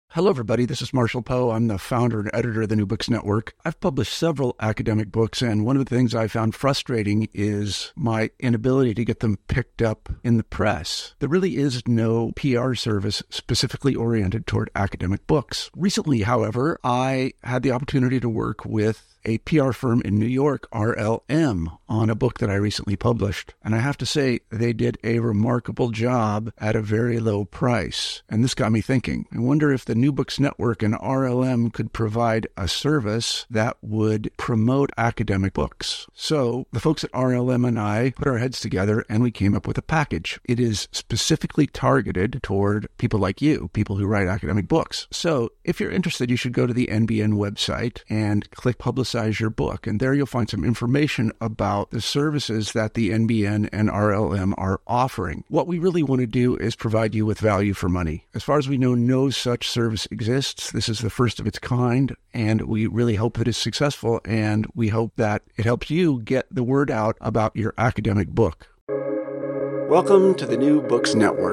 Hello, everybody. This is Marshall Poe. I'm the founder and editor of the New Books Network. I've published several academic books, and one of the things I found frustrating is my inability to get them picked up in the press. There really is no PR service specifically oriented toward academic books. Recently, however, I had the opportunity to work with a PR firm in New York, RLM, on a book that I recently published. And I have to say, they did a remarkable job at a very low price. And this got me thinking. I wonder if the New Books Network and RLM could provide a service that would promote academic books. So the folks at RLM and I put our heads together and we came up with a package. It is specifically targeted toward people like you, people who write academic books. So if you're interested, you should go to the NBN website and click Publicize Your Book. And there you'll find some information about the services that the NBN and RLM are offering. What we really want to do is provide you with value for money. As far as we know, no such service exists. This is the first of its kind, and we really hope that it's successful, and we hope that it helps you get the word out about your academic book. Welcome to the New Books Network.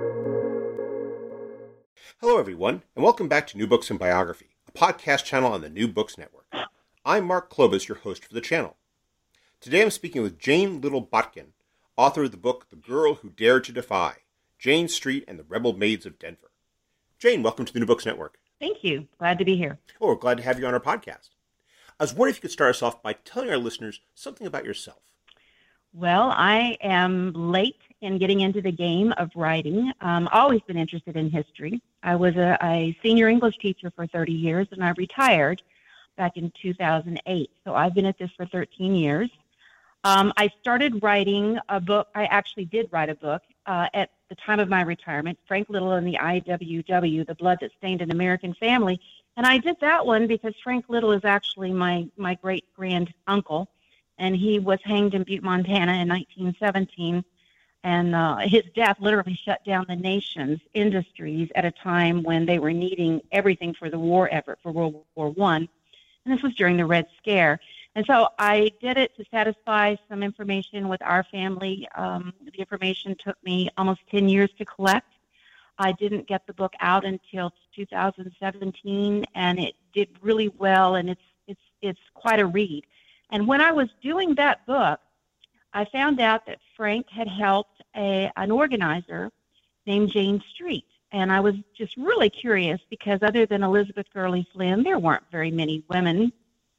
Hello, everyone, and welcome back to New Books in Biography, a podcast channel on the New Books Network. I'm Mark Klobas, your host for the channel. Today I'm speaking with Jane Little Botkin, author of the book The Girl Who Dared to Defy, Jane Street and the Rebel Maids of Denver. Jane, welcome to the New Books Network. Thank you. Glad to be here. Oh, we're glad to have you on our podcast. I was wondering if you could start us off by telling our listeners something about yourself. Well, I am late in getting into the game of writing. Always been interested in history. I was a senior English teacher for 30 years, and I retired back in 2008. So I've been at this for 13 years. I started writing a book. I actually did write a book at the time of my retirement, Frank Little and the IWW, The Blood That Stained an American Family. And I did that one because Frank Little is actually my great-grand uncle, and he was hanged in Butte, Montana in 1917. And his death literally shut down the nation's industries at a time when they were needing everything for the war effort for World War I. And this was during the Red Scare. And so I did it to satisfy some information with our family. The information took me almost 10 years to collect. I didn't get the book out until 2017, and it did really well, and it's quite a read. And when I was doing that book, I found out that Frank had helped an organizer named Jane Street. And I was just really curious because other than Elizabeth Gurley Flynn, there weren't very many women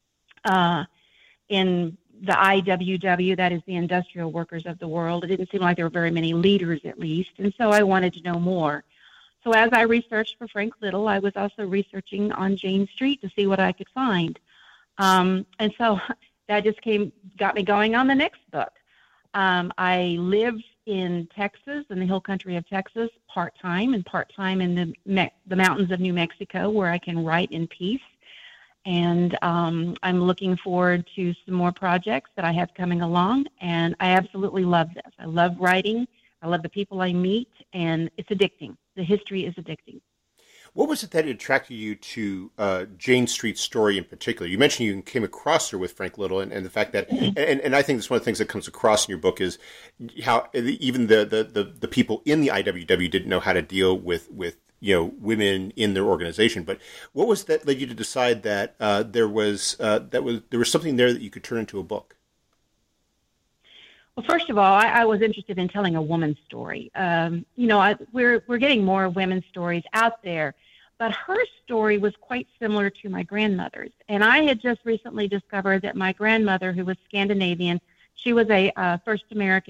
in the IWW, that is the Industrial Workers of the World. It didn't seem like there were very many leaders, at least. And so I wanted to know more. So as I researched for Frank Little, I was also researching on Jane Street to see what I could find. And so that just got me going on the next book. I live in Texas, in the hill country of Texas, part-time in the mountains of New Mexico, where I can write in peace. And I'm looking forward to some more projects that I have coming along, and I absolutely love this. I love writing. I love the people I meet, and it's addicting. The history is addicting. What was it that attracted you to Jane Street's story in particular? You mentioned you came across her with Frank Little, and the fact that, and I think that's one of the things that comes across in your book is how even the people in the IWW didn't know how to deal with women in their organization. But what was that led you to decide that there was something there that you could turn into a book? Well, first of all, I was interested in telling a woman's story. We're getting more women's stories out there, but her story was quite similar to my grandmother's. And I had just recently discovered that my grandmother, who was Scandinavian, she was a first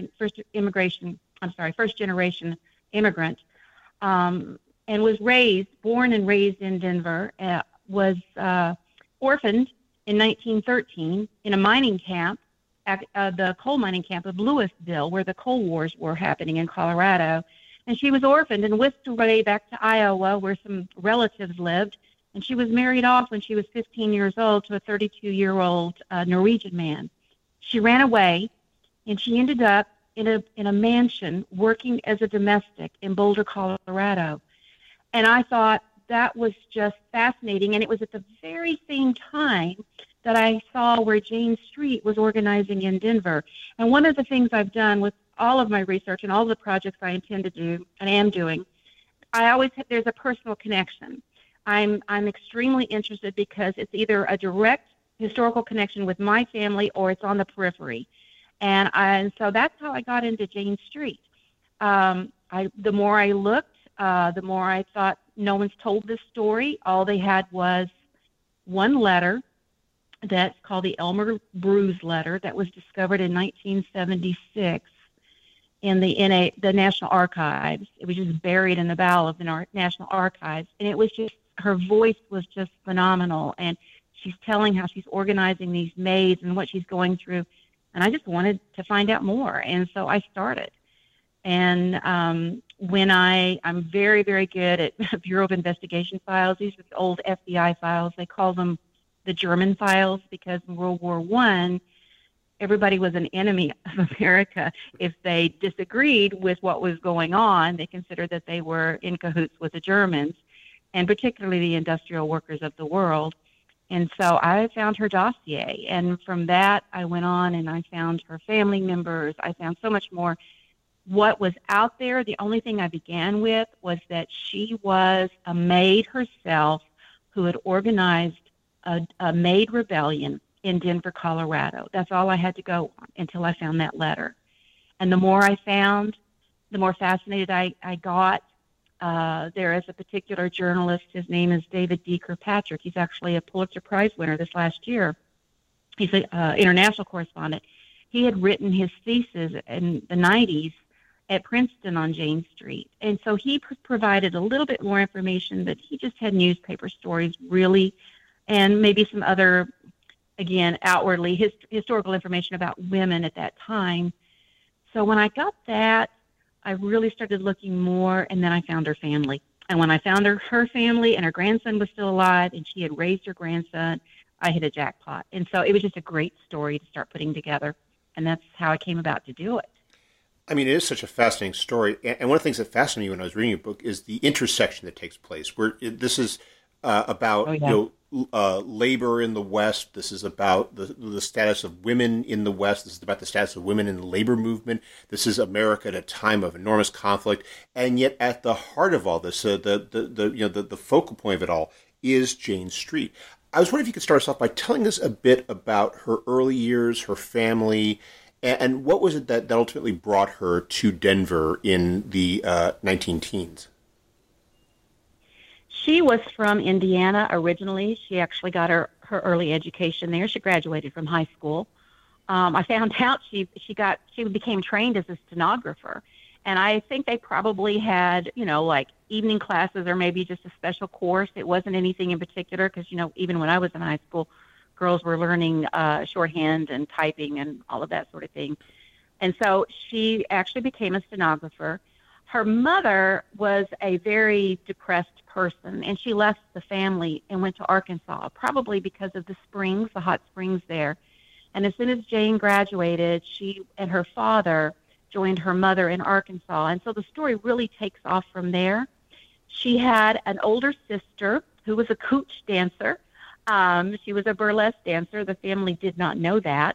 generation immigrant, and was born and raised in Denver. Was orphaned in 1913 in a mining camp. The coal mining camp of Louisville, where the coal wars were happening in Colorado. And she was orphaned and whisked away back to Iowa, where some relatives lived. And she was married off when she was 15 years old to a 32-year-old Norwegian man. She ran away, and she ended up in a mansion working as a domestic in Boulder, Colorado. And I thought that was just fascinating. And it was at the very same time that I saw where Jane Street was organizing in Denver. And one of the things I've done with all of my research and all of the projects I intend to do and am doing, there's a personal connection. I'm extremely interested because it's either a direct historical connection with my family or it's on the periphery. And so that's how I got into Jane Street. The more I looked, the more I thought, no one's told this story. All they had was one letter that's called the Elmer Bruce letter that was discovered in 1976 in the National Archives. It was just buried in the bowel of the National Archives, and it was just, her voice was just phenomenal, and she's telling how she's organizing these maids and what she's going through, and I just wanted to find out more, and so I started. And when I'm very, very good at Bureau of Investigation files. These are the old FBI files. They call them the German files because in World War I, everybody was an enemy of America. If they disagreed with what was going on, they considered that they were in cahoots with the Germans, and particularly the industrial workers of the world. And so I found her dossier, and from that I went on and I found her family members. I found so much more. What was out there, the only thing I began with was that she was a maid herself who had organized a maid rebellion in Denver, Colorado. That's all I had to go on until I found that letter. And the more I found, the more fascinated I got. There is a particular journalist, his name is David D. Kirkpatrick. He's actually a Pulitzer Prize winner this last year. He's an international correspondent. He had written his thesis in the 90s at Princeton on Jane Street. And so he provided a little bit more information, but he just had newspaper stories, really, and maybe some other, again, outwardly historical information about women at that time. So when I got that, I really started looking more, and then I found her family. And when I found her family and her grandson was still alive and she had raised her grandson, I hit a jackpot. And so it was just a great story to start putting together, and that's how I came about to do it. I mean, it is such a fascinating story. And one of the things that fascinated me when I was reading your book is the intersection that takes place, where this is about labor in the West. This is about the status of women in the West. This is about the status of women in the labor movement. This is America at a time of enormous conflict, and yet at the heart of all this, the focal point of it all is Jane Street. I was wondering if you could start us off by telling us a bit about her early years, her family, and what was it that ultimately brought her to Denver in the 19-teens? She was from Indiana originally. She actually got her early education there. She graduated from high school. I found out she became trained as a stenographer. And I think they probably had, like evening classes or maybe just a special course. It wasn't anything in particular because, even when I was in high school, girls were learning shorthand and typing and all of that sort of thing. And so she actually became a stenographer. Her mother was a very depressed person, and she left the family and went to Arkansas, probably because of the hot springs there. And as soon as Jane graduated, she and her father joined her mother in Arkansas. And so the story really takes off from there. She had an older sister who was a cooch dancer. She was a burlesque dancer. The family did not know that.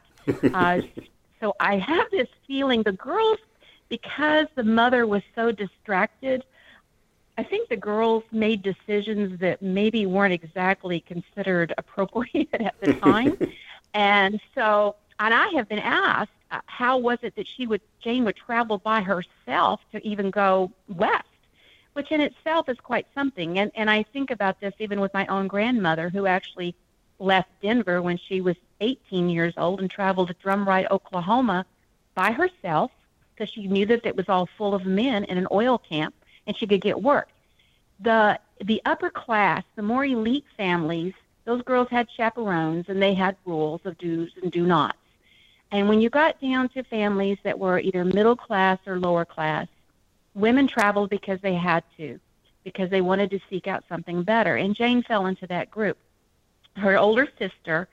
So I have this feeling the girls, because the mother was so distracted, I think the girls made decisions that maybe weren't exactly considered appropriate at the time. And I have been asked, how was it that Jane would travel by herself to even go west, which in itself is quite something. And I think about this even with my own grandmother, who actually left Denver when she was 18 years old and traveled to Drumright, Oklahoma by herself because she knew that it was all full of men in an oil camp and she could get work. The upper class, the more elite families, those girls had chaperones and they had rules of do's and do nots. And when you got down to families that were either middle class or lower class, women traveled because they had to, because they wanted to seek out something better. And Jane fell into that group. Her older sister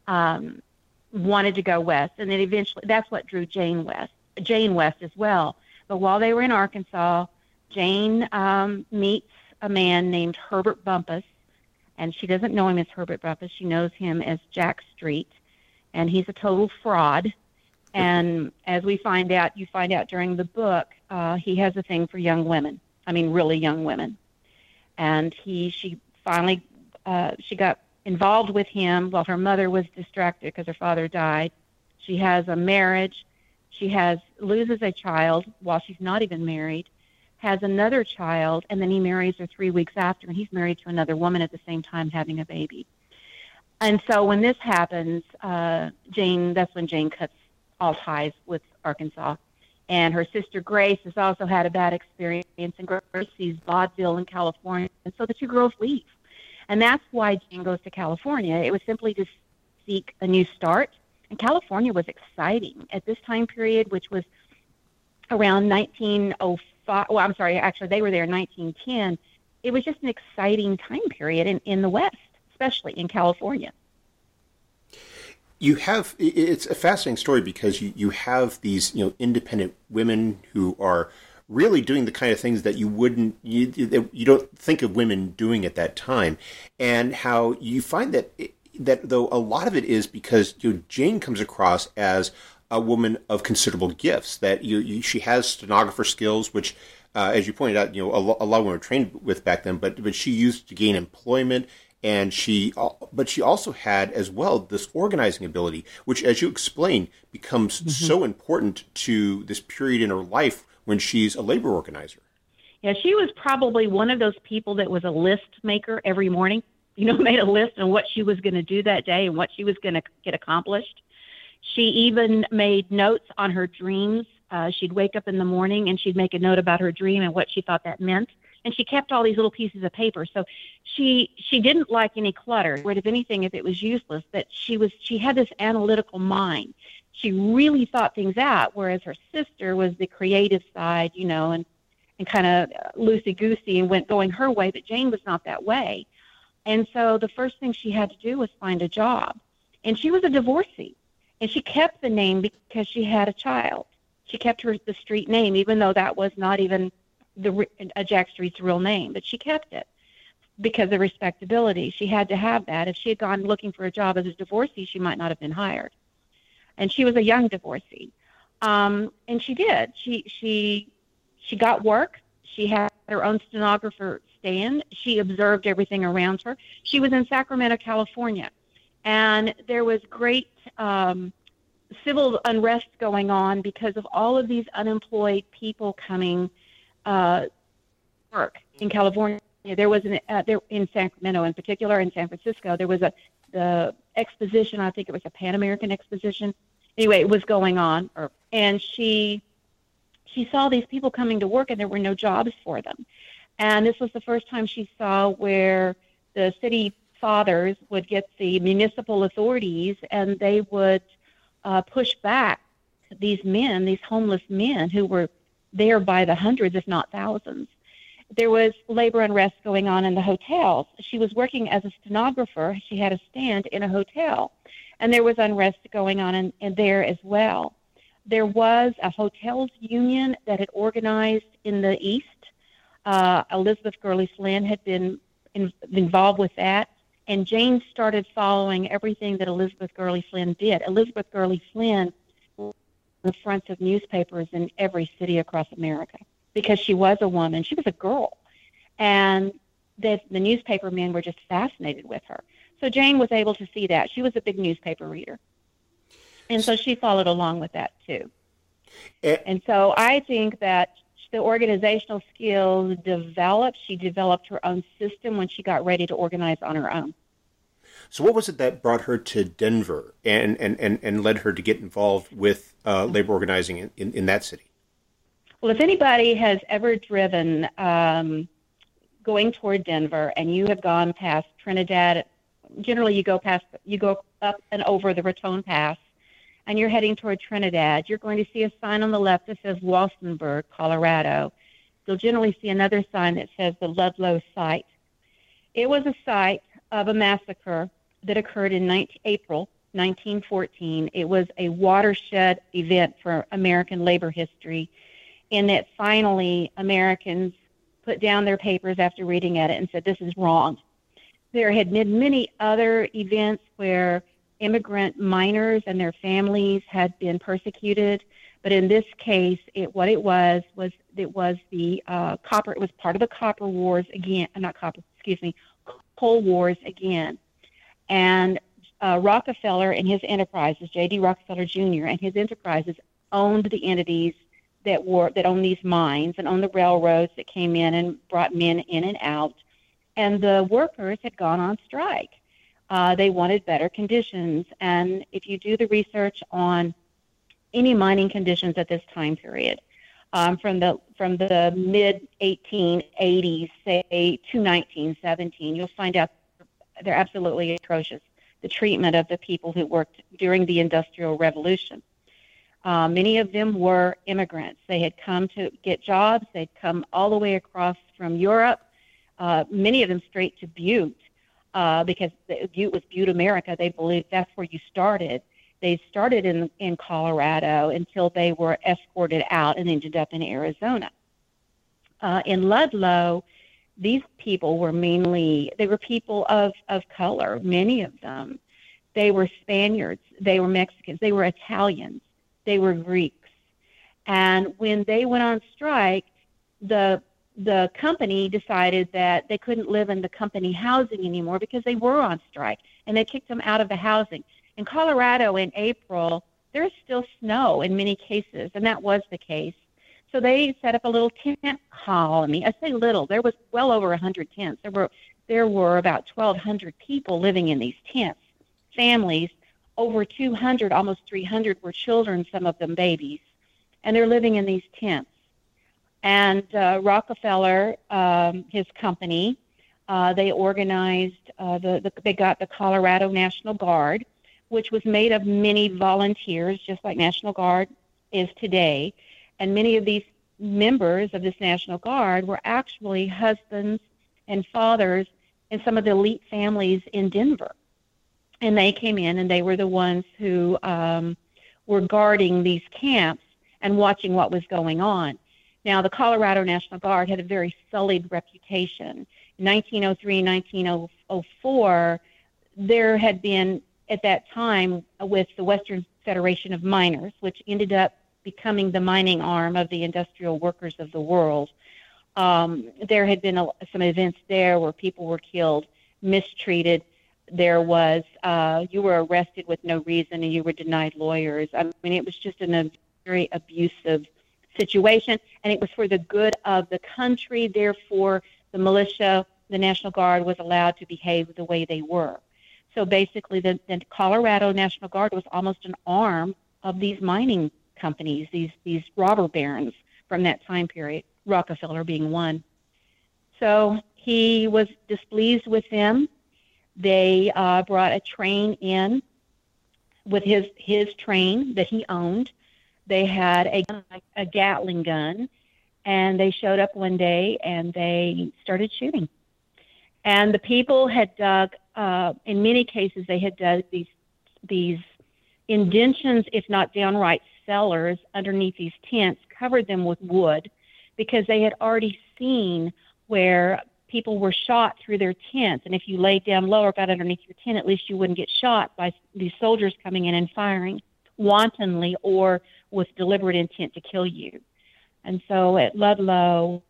wanted to go west, and then eventually that's what drew Jane west as well. But while they were in Arkansas, Jane meets a man named Herbert Bumpus, and she doesn't know him as Herbert Bumpus. She knows him as Jack Street, and he's a total fraud. And as you find out during the book, he has a thing for young women. I mean, really young women. And she finally, she got involved with him while her mother was distracted because her father died. She has a marriage. She loses a child while she's not even married, has another child, and then he marries her 3 weeks after, and he's married to another woman at the same time having a baby. And so when this happens, that's when Jane cuts all ties with Arkansas. And her sister Grace has also had a bad experience, and Grace sees vaudeville in California, and so the two girls leave. And that's why Jane goes to California. It was simply to seek a new start. And California was exciting at this time period, which was around 1905. Well, I'm sorry, actually, they were there in 1910. It was just an exciting time period in the West, especially in California. It's a fascinating story because you have these, independent women who are really doing the kind of things that you don't think of women doing at that time, and how you find that though a lot of it is because Jane comes across as a woman of considerable gifts, that she has stenographer skills, which as you pointed out, a lot of women were trained with back then, but she used to gain employment. And but she also had as well this organizing ability, which, as you explained, becomes so important to this period in her life when she's a labor organizer. Yeah, she was probably one of those people that was a list maker every morning. Made a list on what she was going to do that day and what she was going to get accomplished. She even made notes on her dreams. She'd wake up in the morning and she'd make a note about her dream and what she thought that meant. And she kept all these little pieces of paper. So she didn't like any clutter. If anything, if it was useless, that she had this analytical mind. She really thought things out, whereas her sister was the creative side, and kind of loosey-goosey and going her way, but Jane was not that way. And so the first thing she had to do was find a job. And she was a divorcee. And she kept the name because she had a child. She kept the street name, even though that was not even Jack Street's real name, but she kept it because of respectability. She had to have that. If she had gone looking for a job as a divorcee, she might not have been hired. And she was a young divorcee. And she did. She got work. She had her own stenographer stand. She observed everything around her. She was in Sacramento, California, and there was great civil unrest going on because of all of these unemployed people coming work in California. There was there in Sacramento, in particular, in San Francisco, there was the exposition. I think it was a Pan American exposition. Anyway, it was going on, and she saw these people coming to work, and there were no jobs for them. And this was the first time she saw where the city fathers would get the municipal authorities, and they would push back these men, these homeless men who were there by the hundreds, if not thousands. There was labor unrest going on in the hotels. She was working as a stenographer. She had a stand in a hotel, and there was unrest going on in there as well. There was a hotels union that had organized in the East. Elizabeth Gurley Flynn had been involved with that, and Jane started following everything that Elizabeth Gurley Flynn did. Elizabeth Gurley Flynn the fronts of newspapers in every city across America because she was a woman. She was a girl. And the newspaper men were just fascinated with her. So Jane was able to see that. She was a big newspaper reader. And so she followed along with that too. And so I think that the organizational skills developed. She developed her own system when she got ready to organize on her own. So what was it that brought her to Denver and led her to get involved with labor organizing in that city? Well, if anybody has ever driven going toward Denver and you have gone past Trinidad, generally you go up and over the Raton Pass, and you're heading toward Trinidad, you're going to see a sign on the left that says Walsenburg, Colorado. You'll generally see another sign that says the Ludlow site. It was a site of a massacre that occurred in April 1914. It was a watershed event for American labor history, in that finally Americans put down their papers after reading at it and said, this is wrong. There had been many other events where immigrant miners and their families had been persecuted, but in this case, it was the copper. It was part of the Copper Wars again. Not copper. Excuse me. Coal Wars again. And Rockefeller and his enterprises, J.D. Rockefeller Jr. and his enterprises, owned the entities that owned these mines and owned the railroads that came in and brought men in and out. And the workers had gone on strike. They wanted better conditions. And if you do the research on any mining conditions at this time period, from the mid 1880s, say to 1917, you'll find out they're absolutely atrocious. The treatment of the people who worked during the Industrial Revolution. Many of them were immigrants. They had come to get jobs. They'd come all the way across from Europe, many of them straight to Butte, because Butte was Butte, America. They believed that's where you started. They started in Colorado until they were escorted out and ended up in Arizona. In Ludlow, these people were people of color, many of them. They were Spaniards, they were Mexicans, they were Italians, they were Greeks. And when they went on strike, the company decided that they couldn't live in the company housing anymore because they were on strike, and they kicked them out of the housing. In Colorado in April, there's still snow in many cases, and that was the case. So they set up a little tent colony. I say little. There was well over 100 tents. There were about 1,200 people living in these tents, families. Over 200, almost 300 were children, some of them babies, and they're living in these tents. And Rockefeller, his company, they organized, they got the Colorado National Guard, which was made of many volunteers, just like National Guard is today. And many of these members of this National Guard were actually husbands and fathers in some of the elite families in Denver. And they came in, and they were the ones who were guarding these camps and watching what was going on. Now, the Colorado National Guard had a very sullied reputation. In 1903, 1904, there had been, at that time, with the Western Federation of Miners, which ended up becoming the mining arm of the industrial workers of the world. There had been some events there where people were killed, mistreated. There was, you were arrested with no reason and you were denied lawyers. I mean, it was just a very abusive situation, and it was for the good of the country. Therefore, the militia, the National Guard, was allowed to behave the way they were. So basically, the Colorado National Guard was almost an arm of these mining companies, these robber barons from that time period, Rockefeller being one. So he was displeased with them. They brought a train in with his train that he owned. They had a Gatling gun, and they showed up one day and they started shooting. And the people had dug, in many cases, they had dug these indentions, if not downright cellars, underneath these tents, covered them with wood, because they had already seen where people were shot through their tents. And if you laid down low or got underneath your tent, at least you wouldn't get shot by these soldiers coming in and firing wantonly or with deliberate intent to kill you. And so at Ludlow,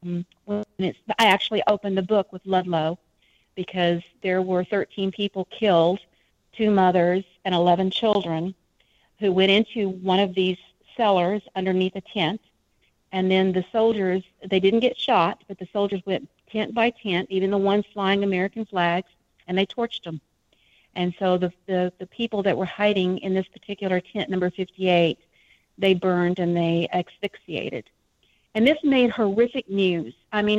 I actually opened the book with Ludlow because there were 13 people killed, 2 mothers and 11 children, who went into one of these cellars underneath a tent. And then the soldiers, they didn't get shot, but the soldiers went tent by tent, even the ones flying American flags, and they torched them. And so the people that were hiding in this particular tent, number 58, they burned and they asphyxiated. And this made horrific news. I mean,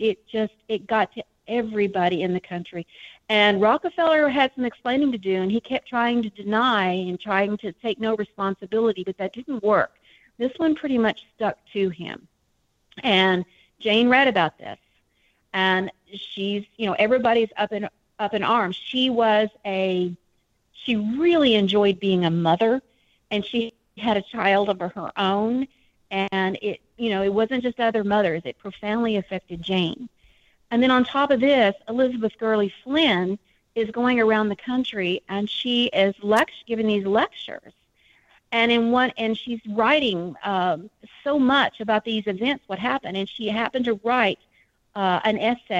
it got to everybody in the country. And Rockefeller had some explaining to do, and he kept trying to deny and trying to take no responsibility, but that didn't work. This one pretty much stuck to him. And Jane read about this, and she's, everybody's up in arms. She really enjoyed being a mother, and she had a child of her own, and it wasn't just other mothers. It profoundly affected Jane. And then on top of this, Elizabeth Gurley Flynn is going around the country, and she is giving these lectures. And she's writing so much about these events, what happened. And she happened to write an essay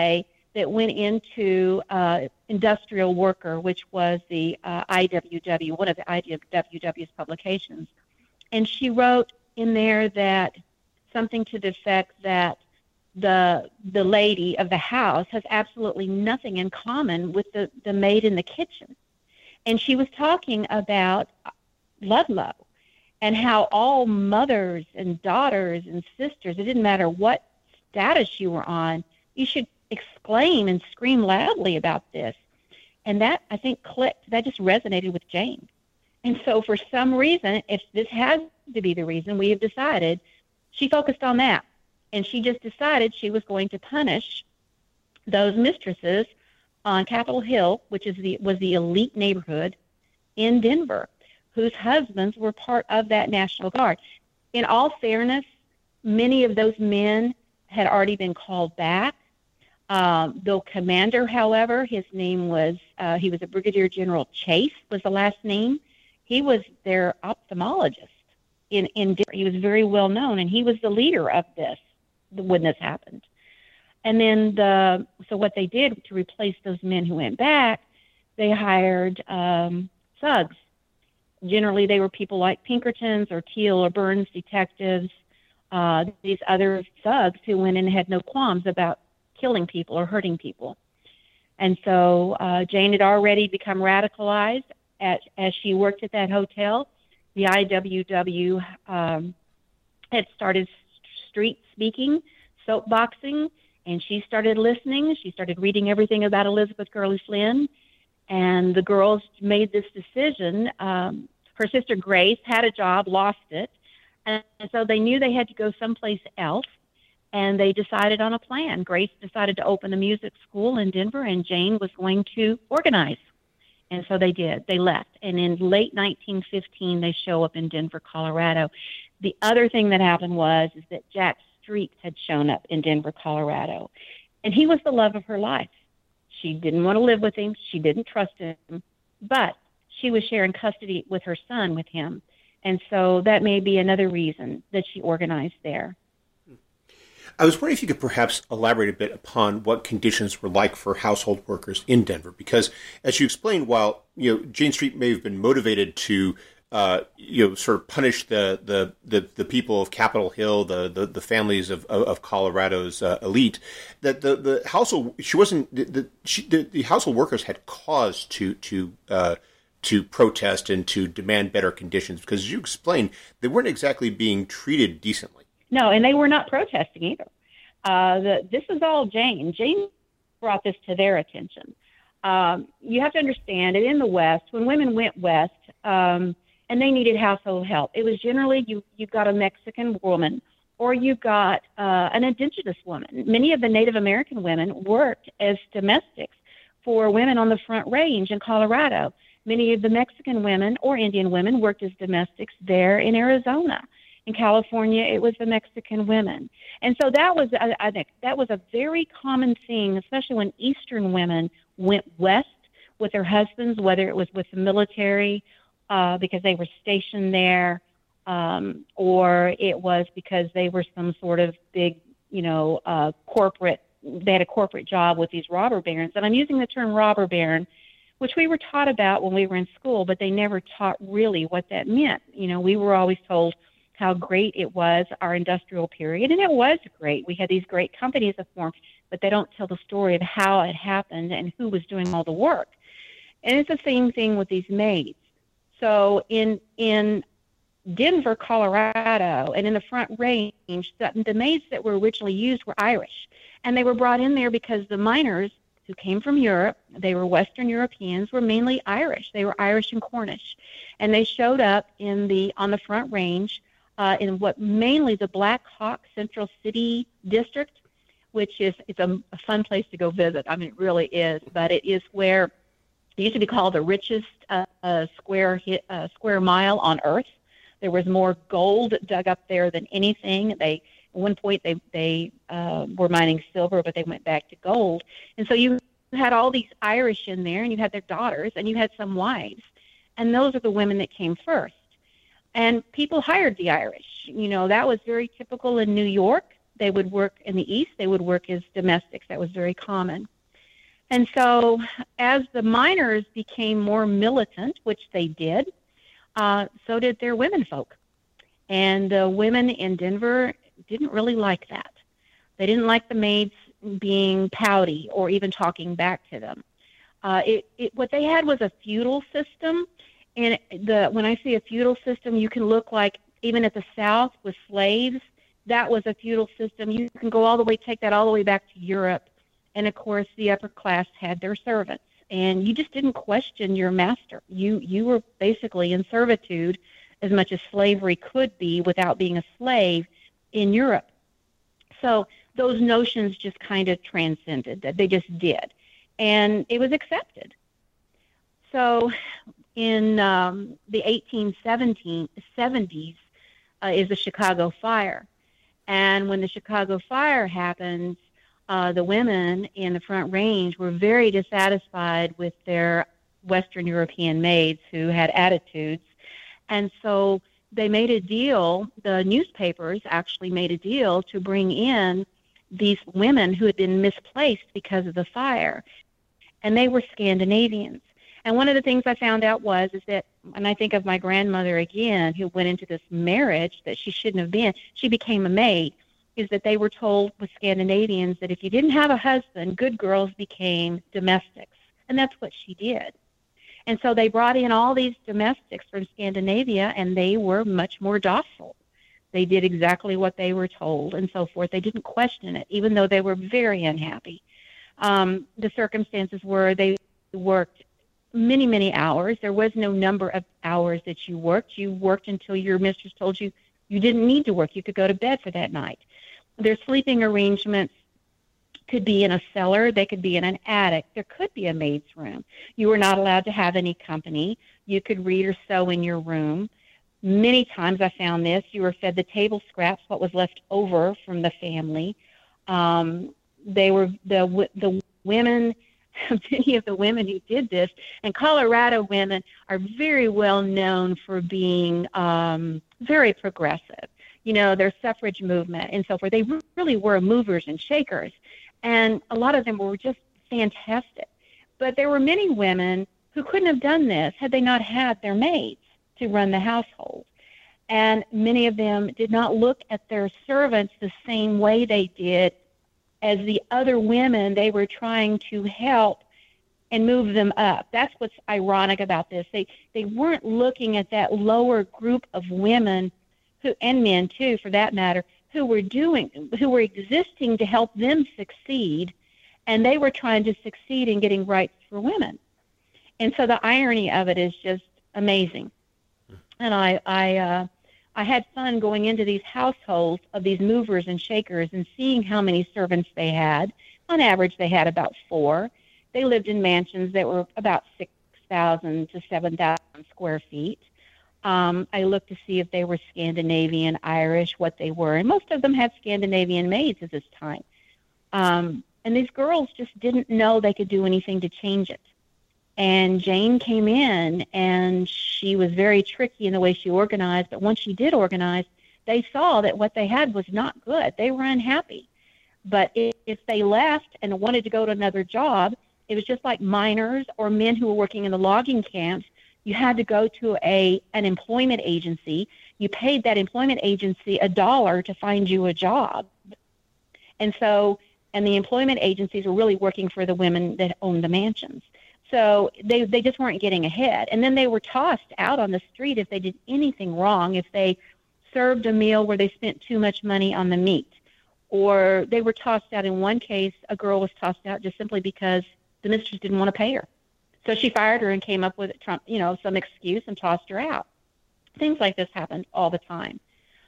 that went into Industrial Worker, which was the IWW, one of the IWW's publications. And she wrote in there that something to the effect that the lady of the house has absolutely nothing in common with the maid in the kitchen. And she was talking about Ludlow and how all mothers and daughters and sisters, it didn't matter what status you were on, you should exclaim and scream loudly about this. And that, I think, clicked. That just resonated with Jane. And so for some reason, if this has to be the reason, we have decided, she focused on that. And she just decided she was going to punish those mistresses on Capitol Hill, which was the elite neighborhood in Denver, whose husbands were part of that National Guard. In all fairness, many of those men had already been called back. The commander, however, his name was, he was a Brigadier General Chase, was the last name. He was their ophthalmologist in Denver. He was very well known, and he was the leader of this when this happened. And then so what they did to replace those men who went back, they hired thugs. Generally, they were people like Pinkertons or Teal or Burns detectives, these other thugs who went in and had no qualms about killing people or hurting people. And so Jane had already become radicalized as she worked at that hotel. The IWW had started street speaking, soapboxing, and she started listening. She started reading everything about Elizabeth Gurley Flynn, and the girls made this decision. Her sister Grace had a job, lost it, and so they knew they had to go someplace else, and they decided on a plan. Grace decided to open a music school in Denver, and Jane was going to organize. And so they did. They left. And in late 1915, they show up in Denver, Colorado. The other thing that happened is that Jack Street had shown up in Denver, Colorado. And he was the love of her life. She didn't want to live with him. She didn't trust him. But she was sharing custody with her son with him. And so that may be another reason that she organized there. I was wondering if you could perhaps elaborate a bit upon what conditions were like for household workers in Denver, because as you explained, while Jane Street may have been motivated to sort of punish the people of Capitol Hill, the families of Colorado's elite, that the household the household workers had cause to protest and to demand better conditions, because as you explained, they weren't exactly being treated decently. No, and they were not protesting either. This is all Jane. Jane brought this to their attention. You have to understand that in the West, when women went west and they needed household help, it was generally you got a Mexican woman or you got an indigenous woman. Many of the Native American women worked as domestics for women on the Front Range in Colorado. Many of the Mexican women or Indian women worked as domestics there in Arizona. In California, it was the Mexican women. And so that was, I think, that was a very common thing, especially when Eastern women went west with their husbands, whether it was with the military because they were stationed there, or it was because they were some sort of big, corporate, they had a corporate job with these robber barons. And I'm using the term robber baron, which we were taught about when we were in school, but they never taught really what that meant. We were always told how great it was, our industrial period, and it was great. We had these great companies that formed, but they don't tell the story of how it happened and who was doing all the work. And it's the same thing with these maids. So in Denver, Colorado, and in the Front Range, the maids that were originally used were Irish, and they were brought in there because the miners who came from Europe, they were Western Europeans, were mainly Irish. They were Irish and Cornish, and they showed up on the Front Range. In what mainly the Black Hawk Central City District, which it's a fun place to go visit. I mean, it really is. But it is where it used to be called the richest square mile on Earth. There was more gold dug up there than anything. At one point they were mining silver, but they went back to gold. And so you had all these Irish in there, and you had their daughters, and you had some wives, and those are the women that came first. And people hired the Irish. That was very typical in New York. They would work in the East. They would work as domestics. That was very common. And so as the miners became more militant, which they did, so did their womenfolk. And the women in Denver didn't really like that. They didn't like the maids being pouty or even talking back to them. What they had was a feudal system. And when I say a feudal system, you can look like even at the South with slaves, that was a feudal system. You can go all the way, take that all the way back to Europe. And of course, the upper class had their servants. And you just didn't question your master. You were basically in servitude as much as slavery could be without being a slave in Europe. So those notions just kind of transcended, that they just did. And it was accepted. So in the 1870s is the Chicago Fire. And when the Chicago Fire happened, the women in the Front Range were very dissatisfied with their Western European maids who had attitudes. And so they made a deal, the newspapers actually made a deal to bring in these women who had been misplaced because of the fire. And they were Scandinavians. And one of the things I found out is that, and I think of my grandmother again, who went into this marriage that she shouldn't have been, she became a maid, is that they were told with Scandinavians that if you didn't have a husband, good girls became domestics. And that's what she did. And so they brought in all these domestics from Scandinavia, and they were much more docile. They did exactly what they were told and so forth. They didn't question it, even though they were very unhappy. The circumstances were they worked many, many hours. There was no number of hours that you worked. You worked until your mistress told you you didn't need to work. You could go to bed for that night. Their sleeping arrangements could be in a cellar. They could be in an attic. There could be a maid's room. You were not allowed to have any company. You could read or sew in your room. Many times I found this. You were fed the table scraps, what was left over from the family. They were the women, many of the women who did this, and Colorado women are very well known for being very progressive. You know, their suffrage movement and so forth. They really were movers and shakers. And a lot of them were just fantastic. But there were many women who couldn't have done this had they not had their maids to run the household. And many of them did not look at their servants the same way they did as the other women they were trying to help and move them up. That's what's ironic about this. They weren't looking at that lower group of women, who, and men too, for that matter, who were existing to help them succeed, and they were trying to succeed in getting rights for women. And so the irony of it is just amazing. And I had fun going into these households of these movers and shakers and seeing how many servants they had. On average, they had about 4. They lived in mansions that were about 6,000 to 7,000 square feet. I looked to see if they were Scandinavian, Irish, what they were. And most of them had Scandinavian maids at this time. And these girls just didn't know they could do anything to change it. And Jane came in, and she was very tricky in the way she organized. But once she did organize, they saw that what they had was not good. They were unhappy. But if they left and wanted to go to another job, it was just like miners or men who were working in the logging camps. You had to go to an employment agency. You paid that employment agency $1 to find you a job. And the employment agencies were really working for the women that owned the mansions. So they just weren't getting ahead. And then they were tossed out on the street if they did anything wrong, if they served a meal where they spent too much money on the meat. Or they were tossed out. In one case, a girl was tossed out just simply because the mistress didn't want to pay her. So she fired her and came up with some excuse and tossed her out. Things like this happened all the time.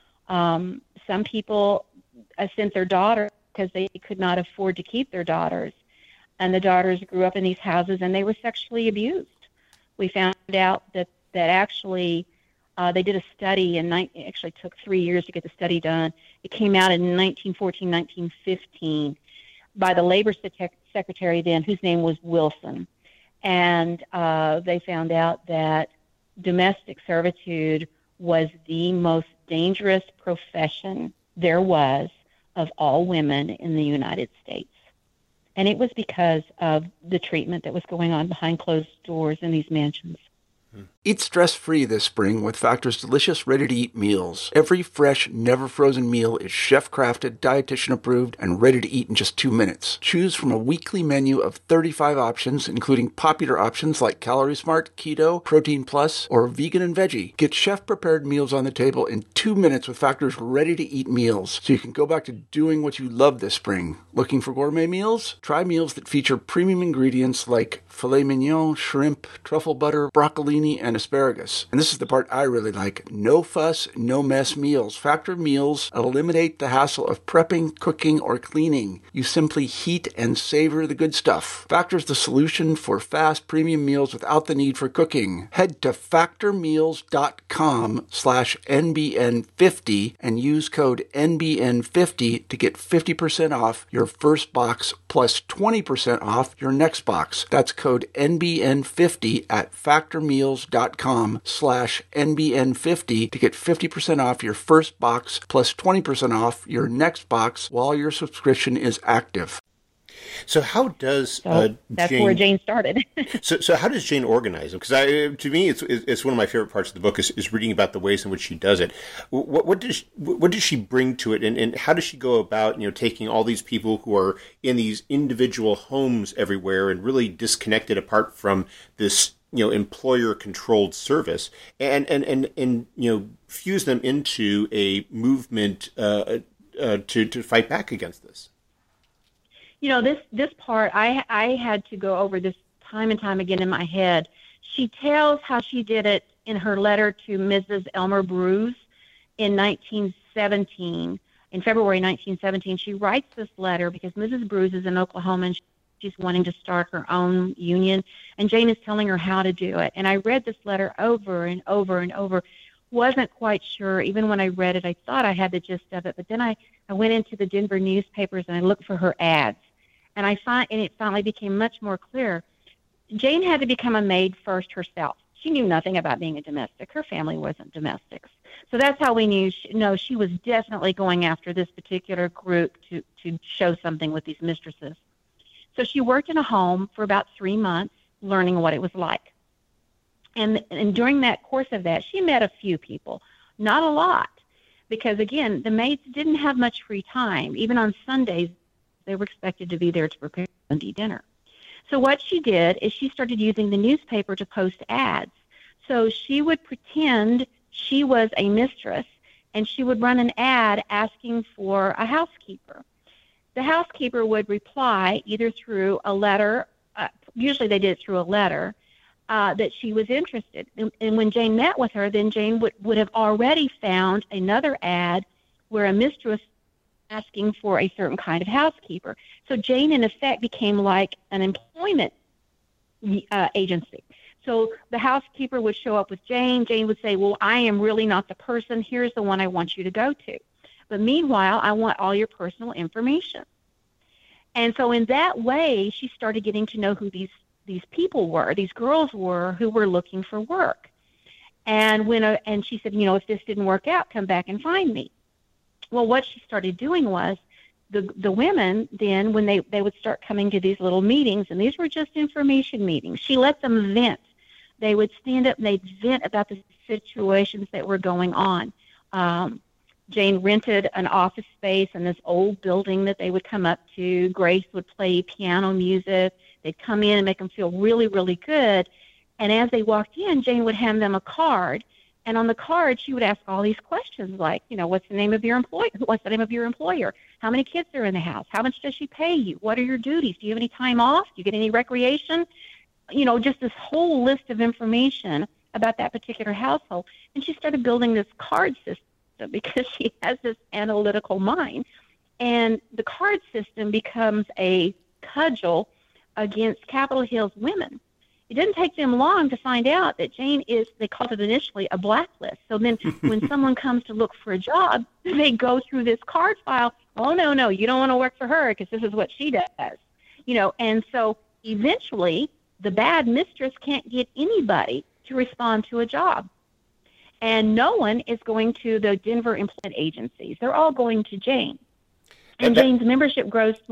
Some people sent their daughters because they could not afford to keep their daughters. And the daughters grew up in these houses, and they were sexually abused. We found out that actually they did a study, and it actually took 3 years to get the study done. It came out in 1914, 1915 by the labor secretary then, whose name was Wilson. And they found out that domestic servitude was the most dangerous profession there was of all women in the United States. And it was because of the treatment that was going on behind closed doors in these mansions. Eat stress-free this spring with Factor's delicious, ready-to-eat meals. Every fresh, never-frozen meal is chef-crafted, dietitian-approved, and ready to eat in just 2 minutes. Choose from a weekly menu of 35 options, including popular options like Calorie Smart, Keto, Protein Plus, or Vegan and Veggie. Get chef-prepared meals on the table in 2 minutes with Factor's ready-to-eat meals, so you can go back to doing what you love this spring. Looking for gourmet meals? Try meals that feature premium ingredients like filet mignon, shrimp, truffle butter, broccolini, and asparagus. And this is the part I really like. No fuss, no mess meals. Factor meals eliminate the hassle of prepping, cooking, or cleaning. You simply heat and savor the good stuff. Factor's the solution for fast premium meals without the need for cooking. Head to factormeals.com/NBN50 and use code NBN50 to get 50% off your first box plus 20% off your next box. That's code NBN50 at factormeals.com/NBN50 to get 50% off your first box plus 20% off your next box while your subscription is active. So how does that's Jane, where Jane started. so how does Jane organize them? Because to me, it's one of my favorite parts of the book is reading about the ways in which she does it. What does she bring to it, and how does she go about taking all these people who are in these individual homes everywhere and really disconnected apart from this employer controlled service and fuse them into a movement to fight back against this? This part, I had to go over this time and time again in my head. She tells how she did it in her letter to Mrs. Elmer Bruce in 1917. In February 1917, she writes this letter because Mrs. Bruce is in Oklahoma and she's wanting to start her own union, and Jane is telling her how to do it. And I read this letter over and over and over. Wasn't quite sure. Even when I read it, I thought I had the gist of it. But then I went into the Denver newspapers and I looked for her ads. And it finally became much more clear. Jane had to become a maid first herself. She knew nothing about being a domestic. Her family wasn't domestics. So that's how we knew she was definitely going after this particular group to show something with these mistresses. So she worked in a home for about 3 months, learning what it was like. And during that course of that, she met a few people, not a lot, because, again, the maids didn't have much free time. Even on Sundays, they were expected to be there to prepare Sunday dinner. So what she did is she started using the newspaper to post ads. So she would pretend she was a mistress, and she would run an ad asking for a housekeeper. The housekeeper would reply either through a letter, usually they did it through a letter, that she was interested. And when Jane met with her, then Jane would have already found another ad where a mistress asking for a certain kind of housekeeper. So Jane, in effect, became like an employment agency. So the housekeeper would show up with Jane. Jane would say, well, I am really not the person. Here's the one I want you to go to. But meanwhile, I want all your personal information. And so in that way, she started getting to know who these people were, these girls were who were looking for work. And and she said, if this didn't work out, come back and find me. Well, what she started doing was the women then, when they would start coming to these little meetings, and these were just information meetings, she let them vent. They would stand up and they'd vent about the situations that were going on. Jane rented an office space in this old building that they would come up to. Grace would play piano music. They'd come in and make them feel really, really good. And as they walked in, Jane would hand them a card. And on the card, she would ask all these questions like, what's the name of your employer? What's the name of your employer? How many kids are in the house? How much does she pay you? What are your duties? Do you have any time off? Do you get any recreation? Just this whole list of information about that particular household. And she started building this card system because she has this analytical mind. And the card system becomes a cudgel against Capitol Hill's women. It didn't take them long to find out that Jane is, they called it initially, a blacklist. So then when someone comes to look for a job, they go through this card file. Oh, no, you don't want to work for her because this is what she does. And so eventually the bad mistress can't get anybody to respond to a job. And no one is going to the Denver employment agencies. They're all going to Jane. And Jane's membership grows to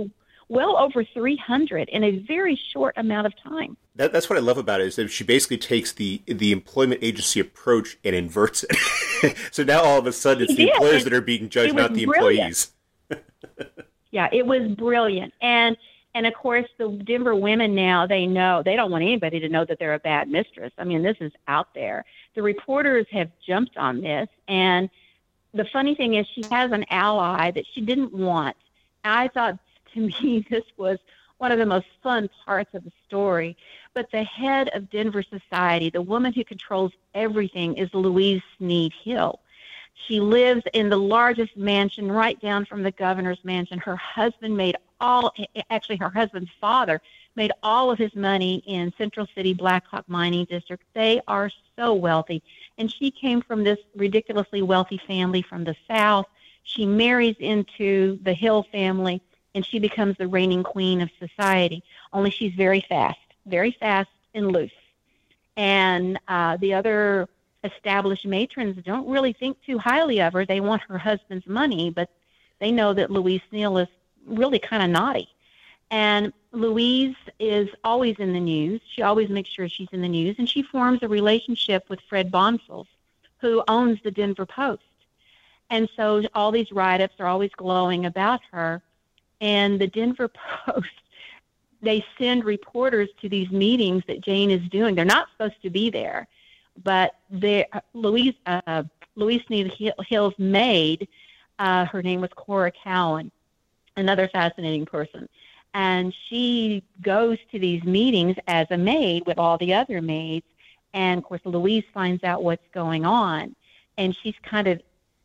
well over 300 in a very short amount of time. That's what I love about it, is that she basically takes the employment agency approach and inverts it. So now all of a sudden it's the employers that are being judged, not the employees. Yeah, it was brilliant. And of course, the Denver women now, they know, they don't want anybody to know that they're a bad mistress. I mean, this is out there. The reporters have jumped on this. And the funny thing is, she has an ally that she didn't want. I thought, to me, this was one of the most fun parts of the story. But the head of Denver society, the woman who controls everything, is Louise Sneed Hill. She lives in the largest mansion right down from the governor's mansion. Her husband her husband's father made all of his money in Central City Blackhawk Mining District. They are so wealthy. And she came from this ridiculously wealthy family from the South. She marries into the Hill family, and she becomes the reigning queen of society. Only she's very fast and loose. And the other established matrons don't really think too highly of her. They want her husband's money, but they know that Louise Sneed is really kind of naughty. And Louise is always in the news. She always makes sure she's in the news, and she forms a relationship with Fred Bonsall, who owns the Denver Post. And so all these write-ups are always glowing about her. And the Denver Post, they send reporters to these meetings that Jane is doing. They're not supposed to be there, but Louise Sneed Hill's maid, her name was Cora Cowan, another fascinating person. And she goes to these meetings as a maid with all the other maids. And, of course, Louise finds out what's going on. And she's kind of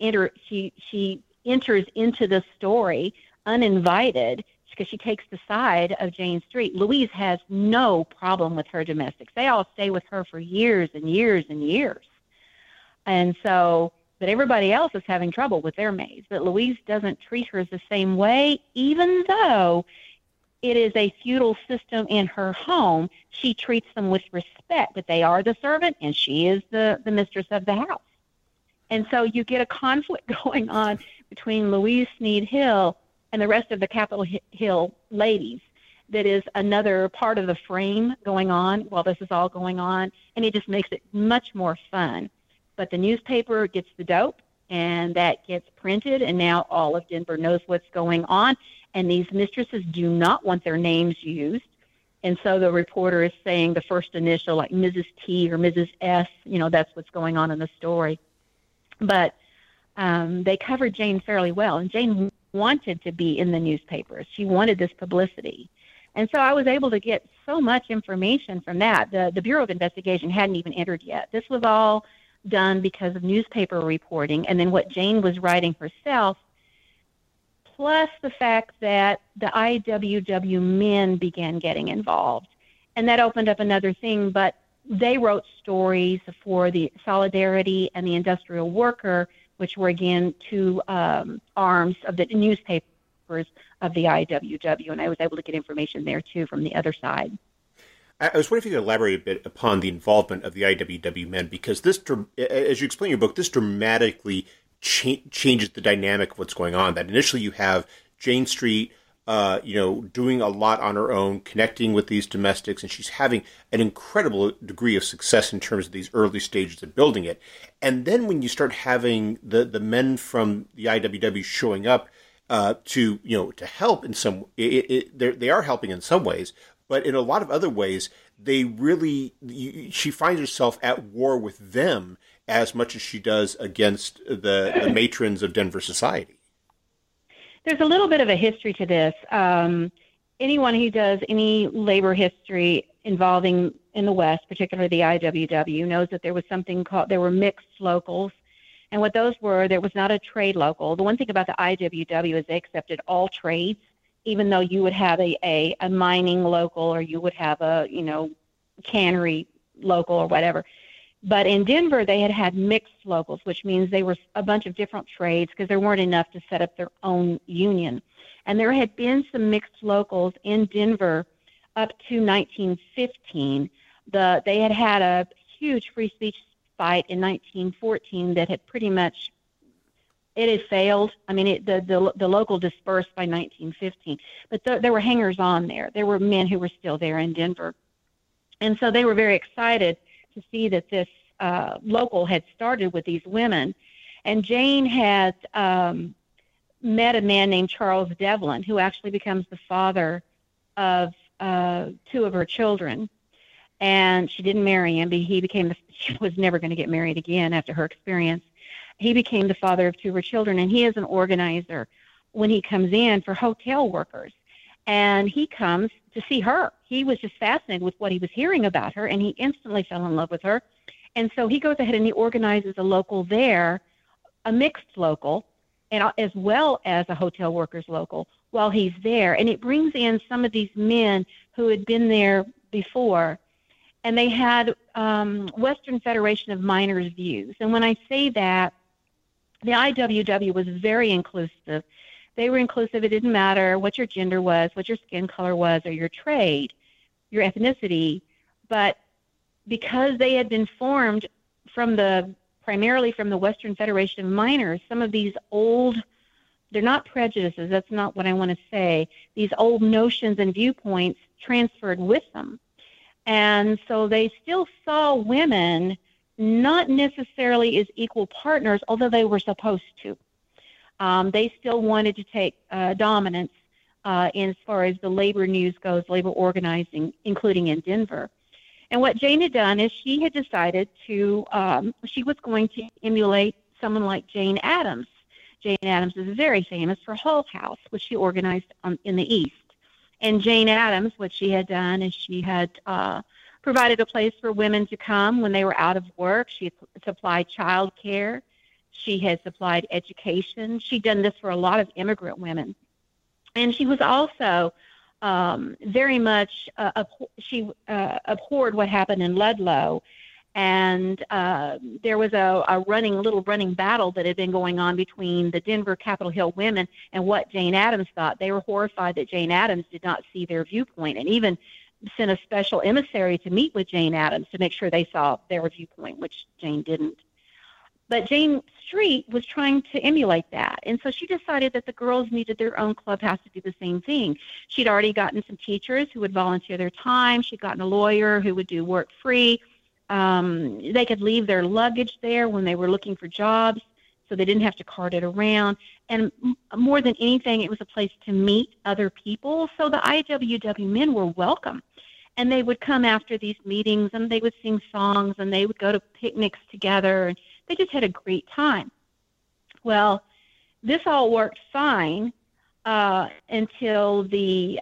she enters into the story uninvited because she takes the side of Jane Street. Louise has no problem with her domestics. They all stay with her for years and years and years. And so, but everybody else is having trouble with their maids. But Louise doesn't treat her the same way, even though it is a feudal system in her home. She treats them with respect, but they are the servant and she is the mistress of the house. And so you get a conflict going on between Louise Sneed Hill and the rest of the Capitol Hill ladies. That is another part of the frame going on while this is all going on, and it just makes it much more fun. But the newspaper gets the dope, and that gets printed, and now all of Denver knows what's going on, and these mistresses do not want their names used. And so the reporter is saying the first initial, like Mrs. T or Mrs. S, that's what's going on in the story. But they covered Jane fairly well, and Jane wanted to be in the newspapers. She wanted this publicity. And so I was able to get so much information from that. The Bureau of Investigation hadn't even entered yet. This was all done because of newspaper reporting and then what Jane was writing herself, plus the fact that the IWW men began getting involved. And that opened up another thing, but they wrote stories for the Solidarity and the Industrial Worker, which were, again, two arms of the newspapers of the IWW, and I was able to get information there, too, from the other side. I was wondering if you could elaborate a bit upon the involvement of the IWW men, because this, as you explain in your book, this dramatically changes the dynamic of what's going on. That initially you have Jane Street, doing a lot on her own, connecting with these domestics, and she's having an incredible degree of success in terms of these early stages of building it. And then when you start having the men from the IWW showing up to help in some, they are helping in some ways, but in a lot of other ways, she finds herself at war with them as much as she does against the matrons of Denver society. There's a little bit of a history to this. Anyone who does any labor history involving in the West, particularly the IWW, knows that there was something called, there were mixed locals. And what those were, there was not a trade local. The one thing about the IWW is they accepted all trades, even though you would have a mining local or you would have a, cannery local or whatever. But in Denver, they had mixed locals, which means they were a bunch of different trades because there weren't enough to set up their own union. And there had been some mixed locals in Denver up to 1915. They had a huge free speech fight in 1914 that had pretty much It had failed. I mean, the local dispersed by 1915, but there were hangers-on there. There were men who were still there in Denver, and so they were very excited to see that this local had started with these women. And Jane had met a man named Charles Devlin, who actually becomes the father of two of her children. And she didn't marry him, but she was never going to get married again after her experience. He became the father of two of her children, and he is an organizer when he comes in for hotel workers. And he comes to see her. He was just fascinated with what he was hearing about her, and he instantly fell in love with her. And so he goes ahead and he organizes a local there, a mixed local, and as well as a hotel workers local while he's there. And it brings in some of these men who had been there before, and they had Western Federation of Miners views. And when I say that, the IWW was very inclusive. They were inclusive. It didn't matter what your gender was, what your skin color was, or your trade, your ethnicity. But because they had been formed primarily from the Western Federation of Miners, some of these old, they're not prejudices, that's not what I want to say, these old notions and viewpoints transferred with them. And so they still saw women not necessarily as equal partners, although they were supposed to. They still wanted to take dominance in as far as the labor news goes, labor organizing, including in Denver. And what Jane had done is she had decided she was going to emulate someone like Jane Addams. Jane Addams is very famous for Hull House, which she organized in the East. And Jane Addams, what she had done is she had provided a place for women to come when they were out of work. She had supplied child care. She had supplied education. She'd done this for a lot of immigrant women. And she was also very much, she abhorred what happened in Ludlow. And there was a little running battle that had been going on between the Denver Capitol Hill women and what Jane Addams thought. They were horrified that Jane Addams did not see their viewpoint, and even sent a special emissary to meet with Jane Addams to make sure they saw their viewpoint, which Jane didn't. But Jane Street was trying to emulate that. And so she decided that the girls needed their own clubhouse to do the same thing. She'd already gotten some teachers who would volunteer their time. She'd gotten a lawyer who would do work free. They could leave their luggage there when they were looking for jobs, so they didn't have to cart it around. And more than anything, it was a place to meet other people. So the IWW men were welcome. And they would come after these meetings, and they would sing songs, and they would go to picnics together. And they just had a great time. Well, this all worked fine until she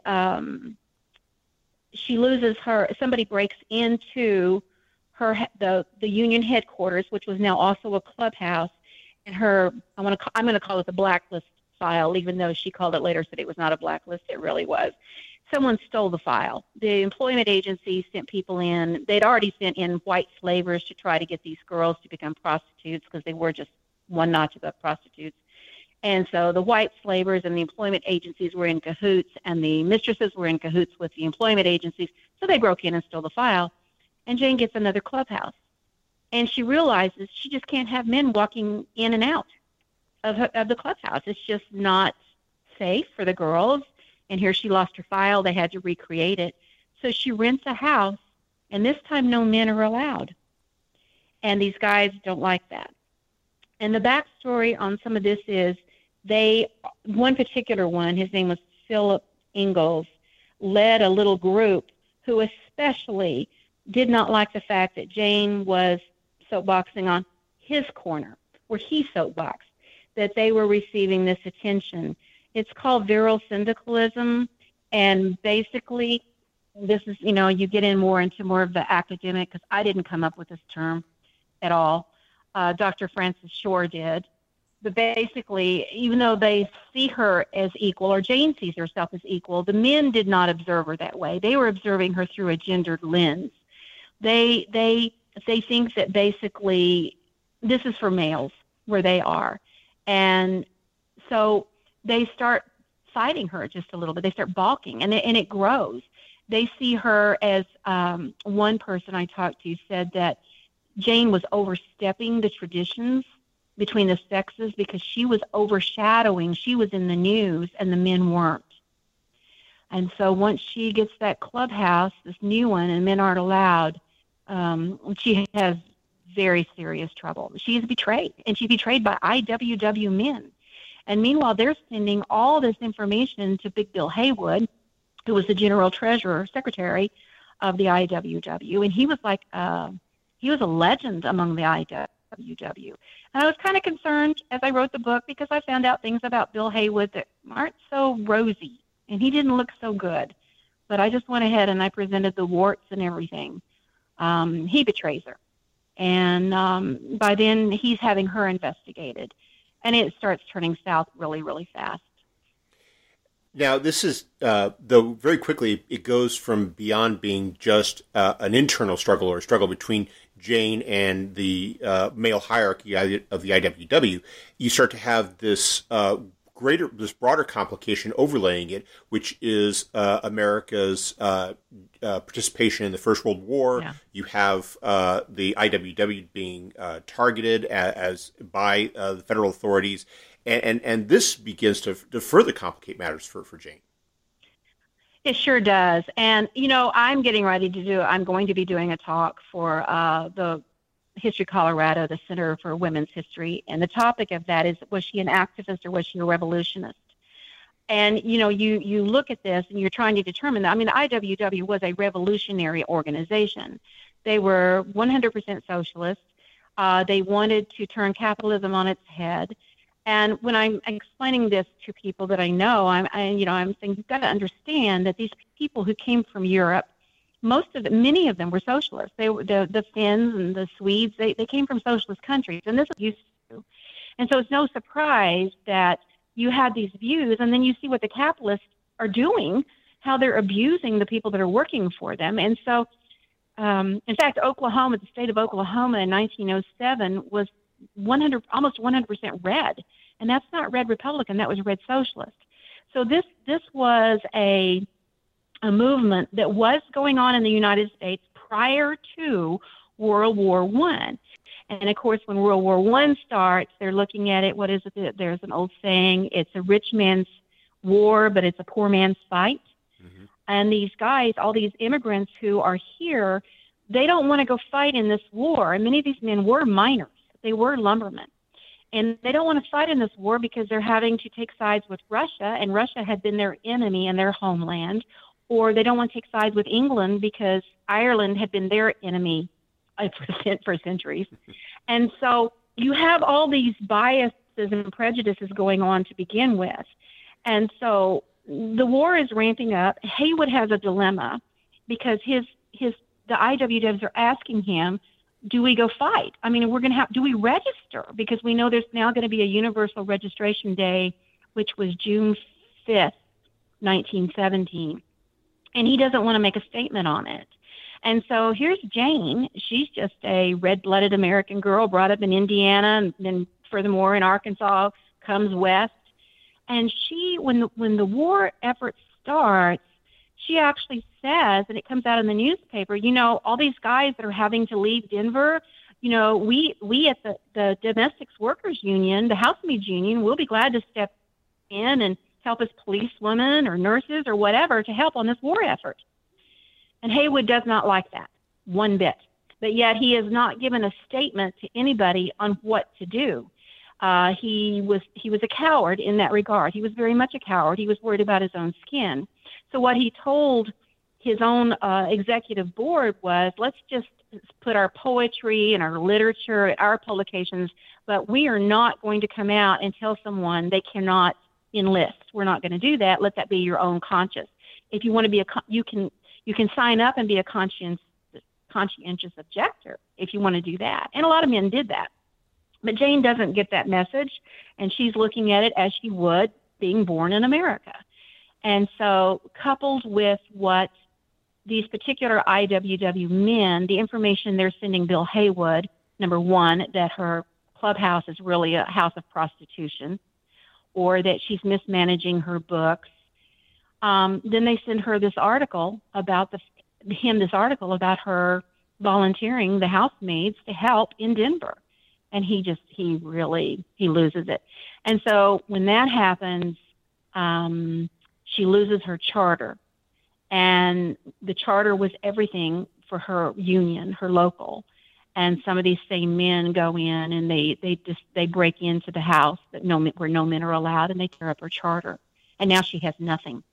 loses somebody breaks into the union headquarters, which was now also a clubhouse, and I'm going to call it the blacklist file, even though she called it later, said it was not a blacklist. It really was. Someone stole the file. The employment agency sent people in. They'd already sent in white slavers to try to get these girls to become prostitutes, because they were just one notch above prostitutes. And so the white slavers and the employment agencies were in cahoots, and the mistresses were in cahoots with the employment agencies. So they broke in and stole the file. And Jane gets another clubhouse. And she realizes she just can't have men walking in and out of the clubhouse. It's just not safe for the girls. And here she lost her file. They had to recreate it. So she rents a house, and this time no men are allowed. And these guys don't like that. And the backstory on some of this is one particular one, his name was Philip Ingalls, led a little group who especially did not like the fact that Jane was soapboxing on his corner, where he soapboxed, that they were receiving this attention. It's called virile syndicalism, and basically this is, you get in into more of the academic, because I didn't come up with this term at all. Dr. Francis Shore did. But basically, even though they see her as equal, or Jane sees herself as equal, the men did not observe her that way. They were observing her through a gendered lens. They think that basically this is for males where they are. And so they start fighting her just a little bit. They start balking, and it grows. They see her as, one person I talked to said that Jane was overstepping the traditions between the sexes because she was overshadowing. She was in the news and the men weren't. And so once she gets that clubhouse, this new one, and men aren't allowed, she has very serious trouble. She's betrayed, and she's betrayed by IWW men. And meanwhile, they're sending all this information to Big Bill Haywood, who was the general treasurer, secretary of the IWW, and he was like, he was a legend among the IWW. And I was kind of concerned as I wrote the book because I found out things about Bill Haywood that aren't so rosy, and he didn't look so good. But I just went ahead and I presented the warts and everything. He betrays her. And by then, he's having her investigated. And it starts turning south really, really fast. Now, this is, though, very quickly, it goes from beyond being just an internal struggle or a struggle between Jane and the male hierarchy of the IWW. You start to have this broader complication overlaying it, which is America's participation in the First World War. Yeah. You have the IWW being targeted by the federal authorities, and this begins to further complicate matters for Jane. It sure does. And, I'm going to be doing a talk for the History Colorado, the Center for Women's History. And the topic of that is, was she an activist or was she a revolutionist? And, you look at this and you're trying to determine that. I mean, the IWW was a revolutionary organization. They were 100% socialist. They wanted to turn capitalism on its head. And when I'm explaining this to people that I know, I'm saying you've got to understand that these people who came from Europe, many of them were socialists. They were the Finns and the Swedes. They came from socialist countries, and this was used to. And so it's no surprise that you had these views, and then you see what the capitalists are doing, how they're abusing the people that are working for them. And so, in fact, Oklahoma, the state of Oklahoma in 1907 was almost 100% red, and that's not red Republican. That was red socialist. So this was a movement that was going on in the United States prior to World War I. And of course, when World War I starts, they're looking at it. What is it? There's an old saying: "It's a rich man's war, but it's a poor man's fight." Mm-hmm. And these guys, all these immigrants who are here, they don't want to go fight in this war. And many of these men were miners. They were lumbermen. And they don't want to fight in this war because they're having to take sides with Russia, and Russia had been their enemy in their homeland. Or they don't want to take sides with England because Ireland had been their enemy for centuries. And so you have all these biases and prejudices going on to begin with. And so the war is ramping up. Haywood has a dilemma because the IWWs are asking him, do we go fight? I mean, do we register? Because we know there's now going to be a universal registration day, which was June 5th, 1917. And he doesn't want to make a statement on it. And so here's Jane. She's just a red-blooded American girl brought up in Indiana and then furthermore in Arkansas, comes west. And she, when the war effort starts, she actually says, and it comes out in the newspaper, all these guys that are having to leave Denver, we at the Domestics Workers Union, the housemaids union, will be glad to step in and help as policewomen or nurses or whatever to help on this war effort. And Haywood does not like that one bit. But yet he has not given a statement to anybody on what to do. He was a coward in that regard. He was very much a coward. He was worried about his own skin. So what he told his own executive board was, let's just put our poetry and our literature, our publications, but we are not going to come out and tell someone they cannot enlist. We're not going to do that. Let that be your own conscience. If you want to be you can sign up and be a conscientious objector if you want to do that. And a lot of men did that. But Jane doesn't get that message, and she's looking at it as she would being born in America. And so coupled with what these particular IWW men, the information they're sending Bill Haywood, number one, that her clubhouse is really a house of prostitution, or that she's mismanaging her books. Then they send her this article about her volunteering the housemaids to help in Denver. and he loses it. And so when that happens, she loses her charter, and the charter was everything for her union, her local. And some of these same men go in and they break into the house where no men are allowed, and they tear up her charter. And now she has nothing.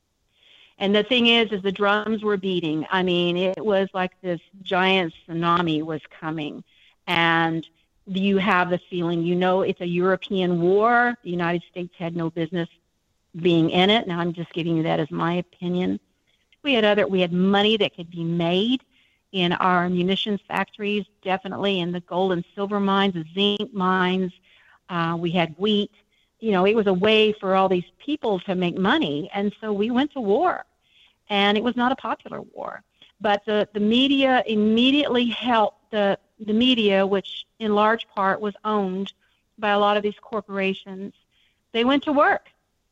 And the thing is the drums were beating. I mean, it was like this giant tsunami was coming, and you have the feeling, it's a European war. The United States had no business being in it. Now I'm just giving you that as my opinion. We had money that could be made in our munitions factories, definitely in the gold and silver mines, the zinc mines. We had wheat. It was a way for all these people to make money. And so we went to war, and it was not a popular war. But the media immediately helped the media, which in large part was owned by a lot of these corporations. They went to work.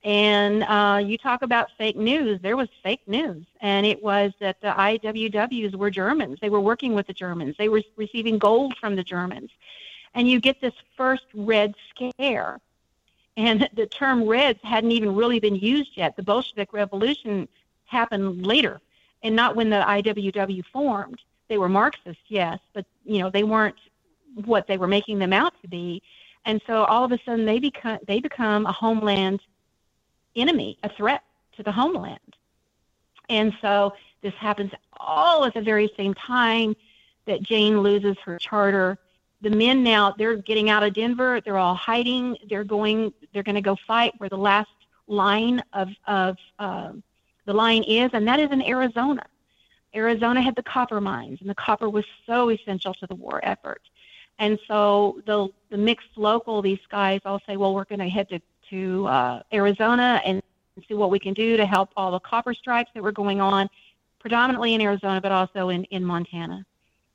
And you talk about fake news. There was fake news. And it was that the IWWs were Germans. They were working with the Germans. They were receiving gold from the Germans. And you get this first Red Scare. And the term Reds hadn't even really been used yet. The Bolshevik Revolution happened later, and not when the IWW formed. They were Marxists, yes, but they weren't what they were making them out to be. And so all of a sudden they become a homeland enemy, a threat to the homeland. And so this happens all at the very same time that Jane loses her charter. The men now, they're getting out of Denver. They're all hiding. They're going to go fight where the last line of the line is, and that is in Arizona. Arizona had the copper mines, and the copper was so essential to the war effort. And so the mixed local, these guys all say, well, we're going to head to Arizona and see what we can do to help all the copper strikes that were going on, predominantly in Arizona, but also in Montana.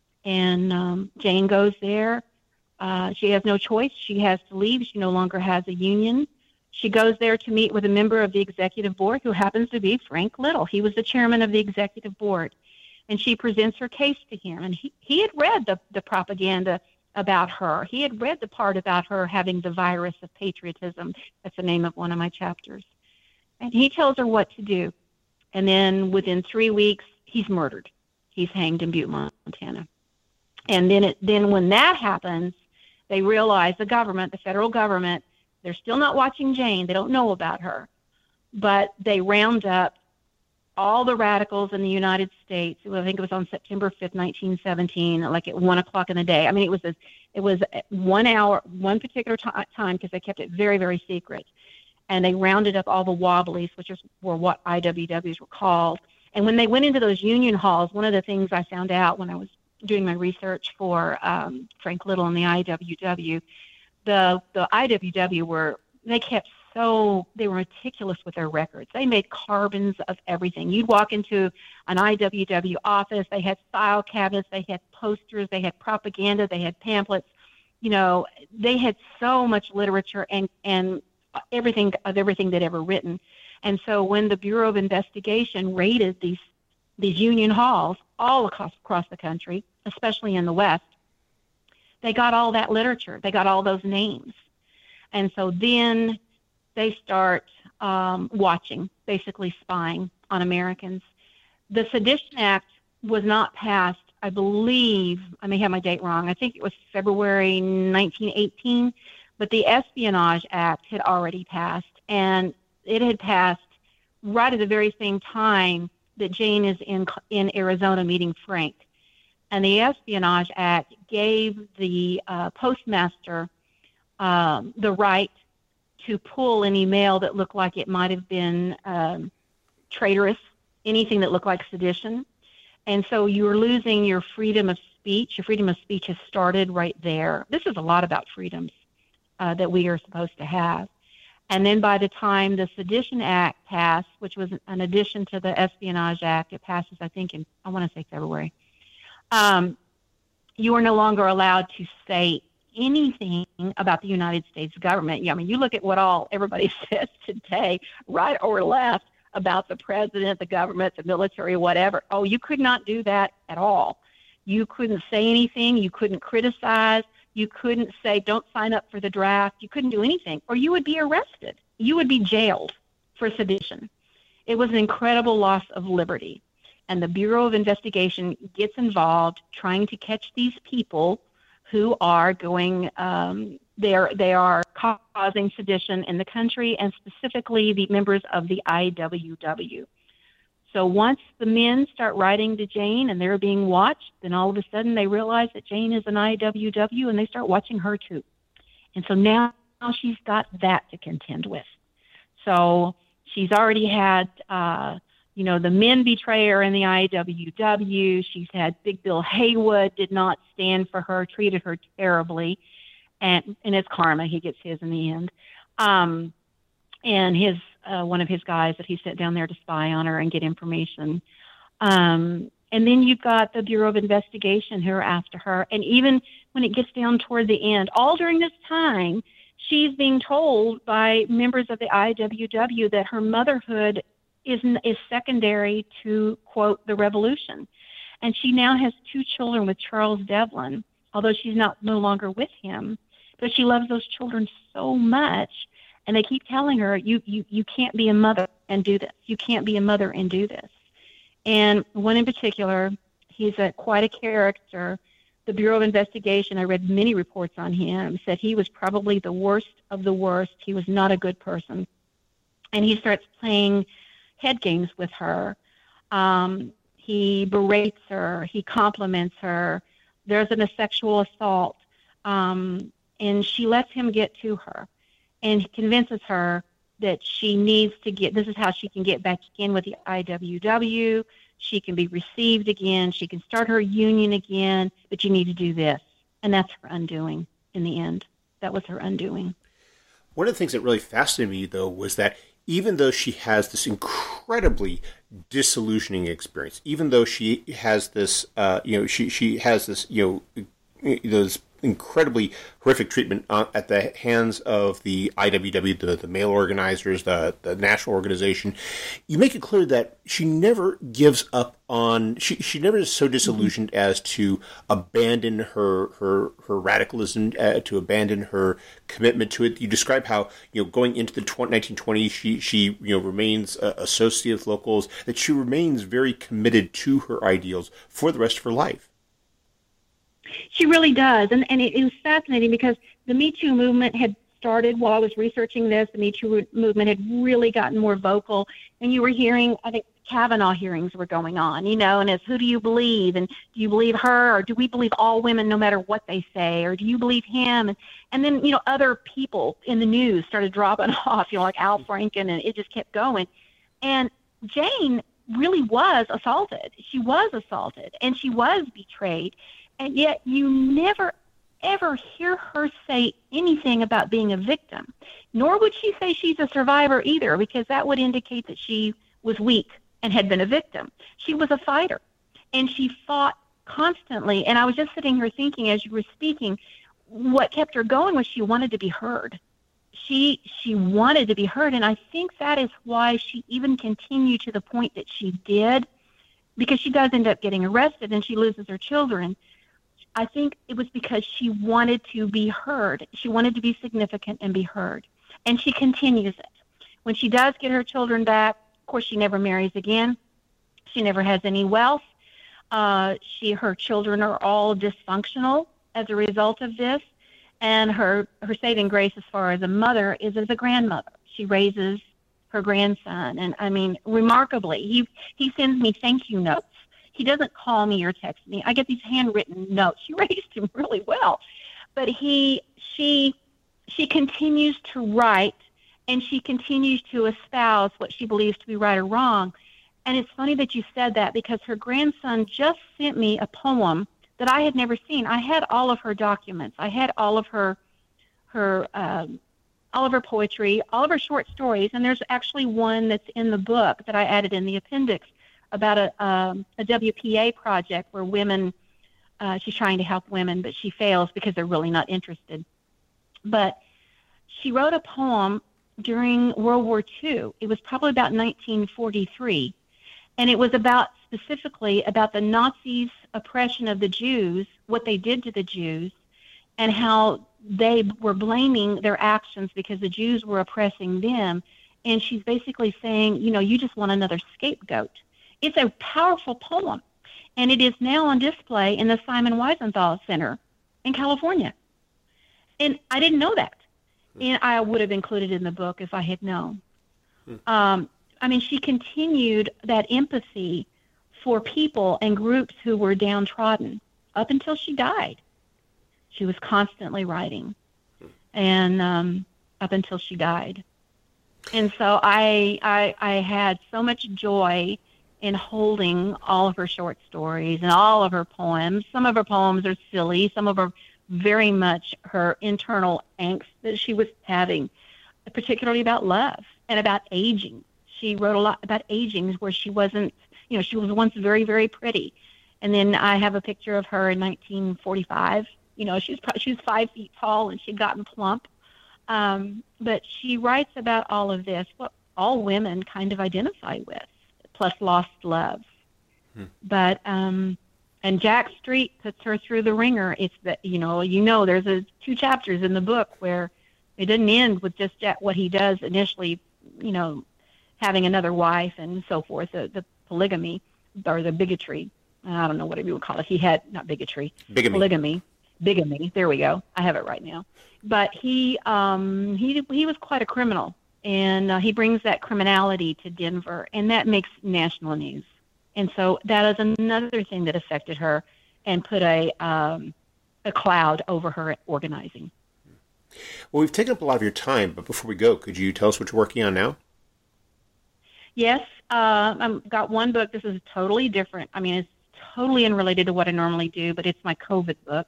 And Jane goes there. She has no choice. She has to leave. She no longer has a union. She goes there to meet with a member of the executive board who happens to be Frank Little. He was the chairman of the executive board. And she presents her case to him. And he had read the propaganda about her. He had read the part about her having the virus of patriotism. That's the name of one of my chapters. And he tells her what to do. And then within 3 weeks, he's murdered. He's hanged in Butte, Montana. And then when that happens, they realize the federal government, they're still not watching Jane. They don't know about her. But they round up all the radicals in the United States. I think it was on September 5th, 1917, like at 1 o'clock in the day. I mean, it was 1 hour, one particular time, because they kept it very, very secret. And they rounded up all the wobblies, which were what IWWs were called. And when they went into those union halls, one of the things I found out when I was doing my research for Frank Little and the IWW, the IWW they were meticulous with their records. They made carbons of everything. You'd walk into an IWW office, they had file cabinets, they had posters, they had propaganda, they had pamphlets. They had so much literature and everything they'd ever written. And so when the Bureau of Investigation raided these union halls all across the country, especially in the West, they got all that literature. They got all those names. And so then they start watching, basically spying on Americans. The Sedition Act was not passed, I believe, I may have my date wrong, I think it was February 1918, but the Espionage Act had already passed, and it had passed right at the very same time that Jane is in Arizona meeting Frank. And the Espionage Act gave the postmaster the right to pull any mail that looked like it might have been traitorous, anything that looked like sedition. And so you were losing your freedom of speech. Your freedom of speech has started right there. This is a lot about freedoms that we are supposed to have. And then by the time the Sedition Act passed, which was an addition to the Espionage Act, it passes, I think, I want to say February, you are no longer allowed to say anything about the United States government. I mean, you look at what everybody says today, right or left, about the president, the government, the military, whatever. Oh, you could not do that at all. You couldn't say anything. You couldn't criticize. You couldn't say, don't sign up for the draft. You couldn't do anything, or you would be arrested. You would be jailed for sedition. It was an incredible loss of liberty. And the Bureau of Investigation gets involved trying to catch these people who are going, they are causing sedition in the country, and specifically the members of the IWW. So once the men start writing to Jane and they're being watched, then all of a sudden they realize that Jane is an IWW, and they start watching her too. And so now she's got that to contend with. So she's already had, the men betray her in the IWW. She's had Big Bill Haywood did not stand for her, treated her terribly. And it's karma. He gets his in the end. And his one of his guys that he sent down there to spy on her and get information. And then you've got the Bureau of Investigation who are after her. And even when it gets down toward the end, all during this time, she's being told by members of the IWW that her motherhood is secondary to, quote, the revolution. And she now has 2 children with Charles Devlin, although she's no longer with him. But she loves those children so much. And they keep telling her, you can't be a mother and do this. You can't be a mother and do this. And one in particular, he's quite a character. The Bureau of Investigation, I read many reports on him, said he was probably the worst of the worst. He was not a good person. And he starts playing head games with her. He berates her. He compliments her. There's a sexual assault. And she lets him get to her. And he convinces her that she needs to this is how she can get back in with the IWW. She can be received again. She can start her union again, but you need to do this. And that's her undoing in the end. That was her undoing. One of the things that really fascinated me, though, was that even though she has this incredibly disillusioning experience, even though she has this, she has this, those incredibly horrific treatment at the hands of the IWW, the male organizers, the national organization, you make it clear that she never gives up on, she never is so disillusioned as to abandon her radicalism, to abandon her commitment to it. You describe how, going into the 1920s, she remains associated with locals, that she remains very committed to her ideals for the rest of her life. She really does. And it was fascinating because the Me Too movement had started while I was researching this. The Me Too movement had really gotten more vocal. And you were hearing, I think, Kavanaugh hearings were going on, and it's who do you believe? And do you believe her? Or do we believe all women no matter what they say? Or do you believe him? And then, other people in the news started dropping off, like Al Franken, and it just kept going. And Jane really was assaulted. She was assaulted, and she was betrayed. And yet you never, ever hear her say anything about being a victim. Nor would she say she's a survivor either, because that would indicate that she was weak and had been a victim. She was a fighter, and she fought constantly. And I was just sitting here thinking as you were speaking, what kept her going was she wanted to be heard. She wanted to be heard, and I think that is why she even continued to the point that she did, because she does end up getting arrested and she loses her children. I think it was because she wanted to be heard. She wanted to be significant and be heard. And she continues it. When she does get her children back, of course, she never marries again. She never has any wealth. Her children are all dysfunctional as a result of this. And her saving grace as far as a mother is as a grandmother. She raises her grandson. And, I mean, remarkably, he sends me thank you notes. He doesn't call me or text me. I get these handwritten notes. She raised him really well. But she continues to write, and she continues to espouse what she believes to be right or wrong. And it's funny that you said that, because her grandson just sent me a poem that I had never seen. I had all of her documents. I had all of her poetry, all of her short stories, and there's actually one that's in the book that I added in the appendix about a WPA project where women, she's trying to help women, but she fails because they're really not interested. But she wrote a poem during World War II. It was probably about 1943, and it was specifically about the Nazis' oppression of the Jews, what they did to the Jews, and how they were blaming their actions because the Jews were oppressing them. And she's basically saying, you just want another scapegoat. It's a powerful poem, and it is now on display in the Simon Wiesenthal Center in California. And I didn't know that. And I would have included it in the book if I had known. She continued that empathy for people and groups who were downtrodden up until she died. She was constantly writing, and up until she died. And so I had so much joy in holding all of her short stories and all of her poems. Some of her poems are silly. Some of her very much her internal angst that she was having, particularly about love and about aging. She wrote a lot about aging where she wasn't, she was once very, very pretty. And then I have a picture of her in 1945. She was 5 feet tall and she'd gotten plump. But she writes about all of this, what all women kind of identify with, plus lost love. But, and Jack Street puts her through the ringer. It's that, there's 2 chapters in the book where it doesn't end with just what he does initially, having another wife and so forth, the polygamy or the bigotry. I don't know what you would call it. He had, not bigotry, polygamy. Bigamy. There we go. I have it right now. But he was quite a criminal, and he brings that criminality to Denver, and that makes national news. And so that is another thing that affected her and put a cloud over her organizing. Well, we've taken up a lot of your time, but before we go, could you tell us what you're working on now? Yes. I've got one book. This is totally different. It's totally unrelated to what I normally do, but it's my COVID book.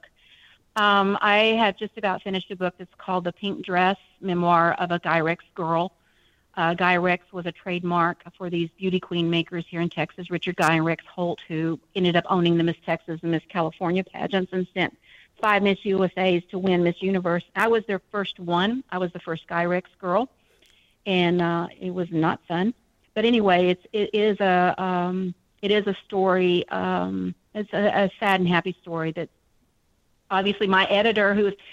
I have just about finished a book that's called The Pink Dress, Memoir of a Guy Rex Girl. Guy Rex was a trademark for these beauty queen makers here in Texas, Richard Guy and Rex Holt, who ended up owning the Miss Texas and Miss California pageants and sent 5 Miss USAs to win Miss Universe. I was their first one. I was the first Guy Rex girl, and it was not fun. But anyway, it is a story. It's a sad and happy story that obviously my editor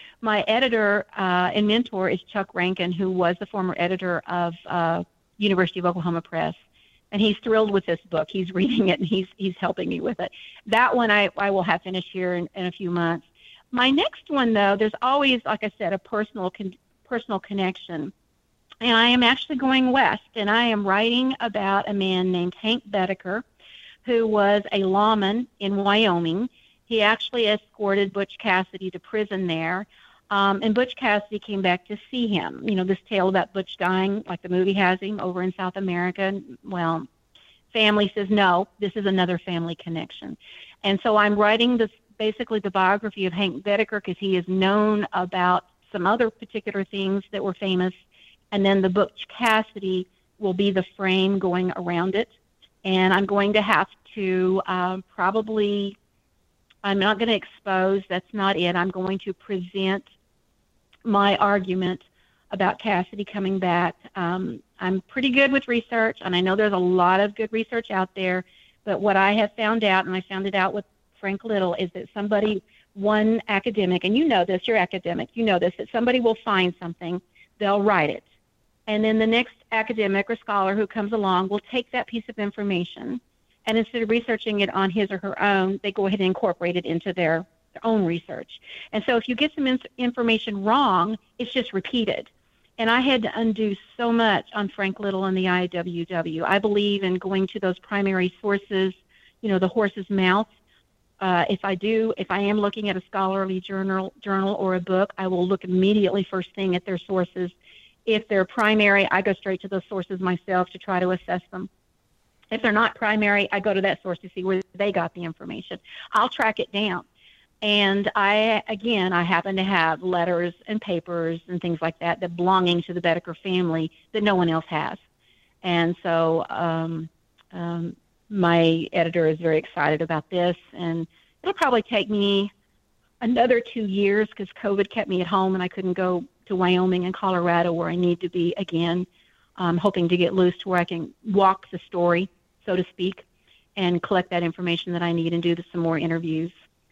and mentor is Chuck Rankin, who was the former editor of University of Oklahoma Press. And he's thrilled with this book. He's reading it, and he's helping me with it. That one I will have finished here in a few months. My next one, though, there's always, like I said, a personal connection. And I am actually going west, and I am writing about a man named Hank Bedecker, who was a lawman in Wyoming. He actually escorted Butch Cassidy to prison there, and Butch Cassidy came back to see him. This tale about Butch dying, like the movie has him, over in South America. Well, family says, no, this is another family connection. And so I'm writing basically the biography of Hank Bedecker because he is known about some other particular things that were famous. And then the Butch Cassidy will be the frame going around it. And I'm going to have to probably, I'm not going to expose, that's not it. I'm going to present my argument about Cassidy coming back. I'm pretty good with research, and I know there's a lot of good research out there, but what I have found out, and I found it out with Frank Little, is that one academic, and you know this, you're academic, you know this, that somebody will find something, they'll write it. And then the next academic or scholar who comes along will take that piece of information, and instead of researching it on his or her own, they go ahead and incorporate it into their own research. And so if you get some information wrong, it's just repeated. And I had to undo so much on Frank Little and the IWW. I believe in going to those primary sources, the horse's mouth. If I am looking at a scholarly journal or a book, I will look immediately first thing at their sources. If they're primary, I go straight to those sources myself to try to assess them. If they're not primary, I go to that source to see where they got the information. I'll track it down. And I happen to have letters and papers and things like that belonging to the Bedecker family that no one else has. And so my editor is very excited about this. And it'll probably take me another 2 years because COVID kept me at home and I couldn't go to Wyoming and Colorado where I need to be again. I'm hoping to get loose to where I can walk the story, so to speak, and collect that information that I need and do some more interviews.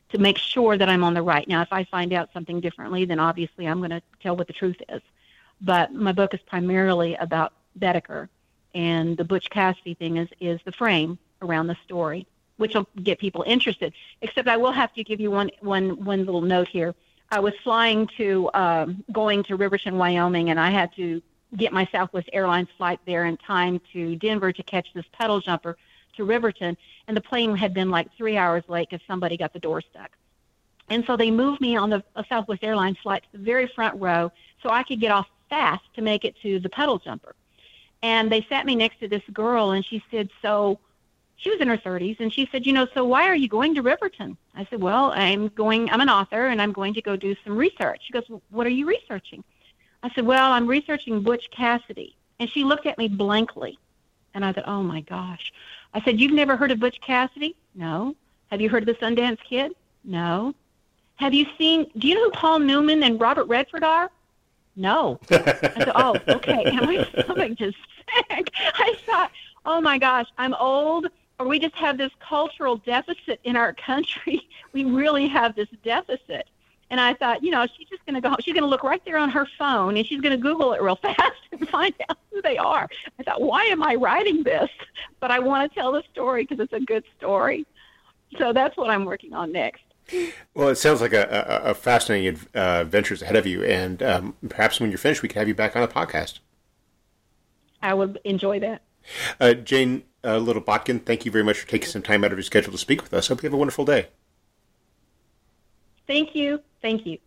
to make sure that I'm on the right. Now, if I find out something differently, then obviously I'm going to tell what the truth is. But my book is primarily about Bedecker, and the Butch Cassidy thing is the frame around the story, which will get people interested. Except I will have to give you one little note here. I was going to Riverton, Wyoming, and I had to get my Southwest Airlines flight there in time to Denver to catch this pedal jumper to Riverton, and the plane had been like 3 hours late because somebody got the door stuck. And so they moved me on a Southwest Airlines flight to the very front row so I could get off fast to make it to the pedal jumper. And they sat me next to this girl, and she said, so she was in her 30s, and she said, so why are you going to Riverton? I said, well, I'm an author, and I'm going to go do some research. She goes, well, what are you researching? I said, well, I'm researching Butch Cassidy. And she looked at me blankly. And I thought, oh, my gosh. I said, you've never heard of Butch Cassidy? No. Have you heard of the Sundance Kid? No. Do you know who Paul Newman and Robert Redford are? No. I said, oh, okay. And my stomach just sank. I thought, oh, my gosh, I'm old, or we just have this cultural deficit in our country. We really have this deficit. And I thought, she's just going to go home. She's going to look right there on her phone, and she's going to Google it real fast and find out who they are. I thought, why am I writing this? But I want to tell the story because it's a good story. So that's what I'm working on next. Well, it sounds like a fascinating ventures ahead of you. And perhaps when you're finished, we can have you back on the podcast. I would enjoy that. Jane Little-Botkin, thank you very much for taking some time out of your schedule to speak with us. Hope you have a wonderful day. Thank you. Thank you.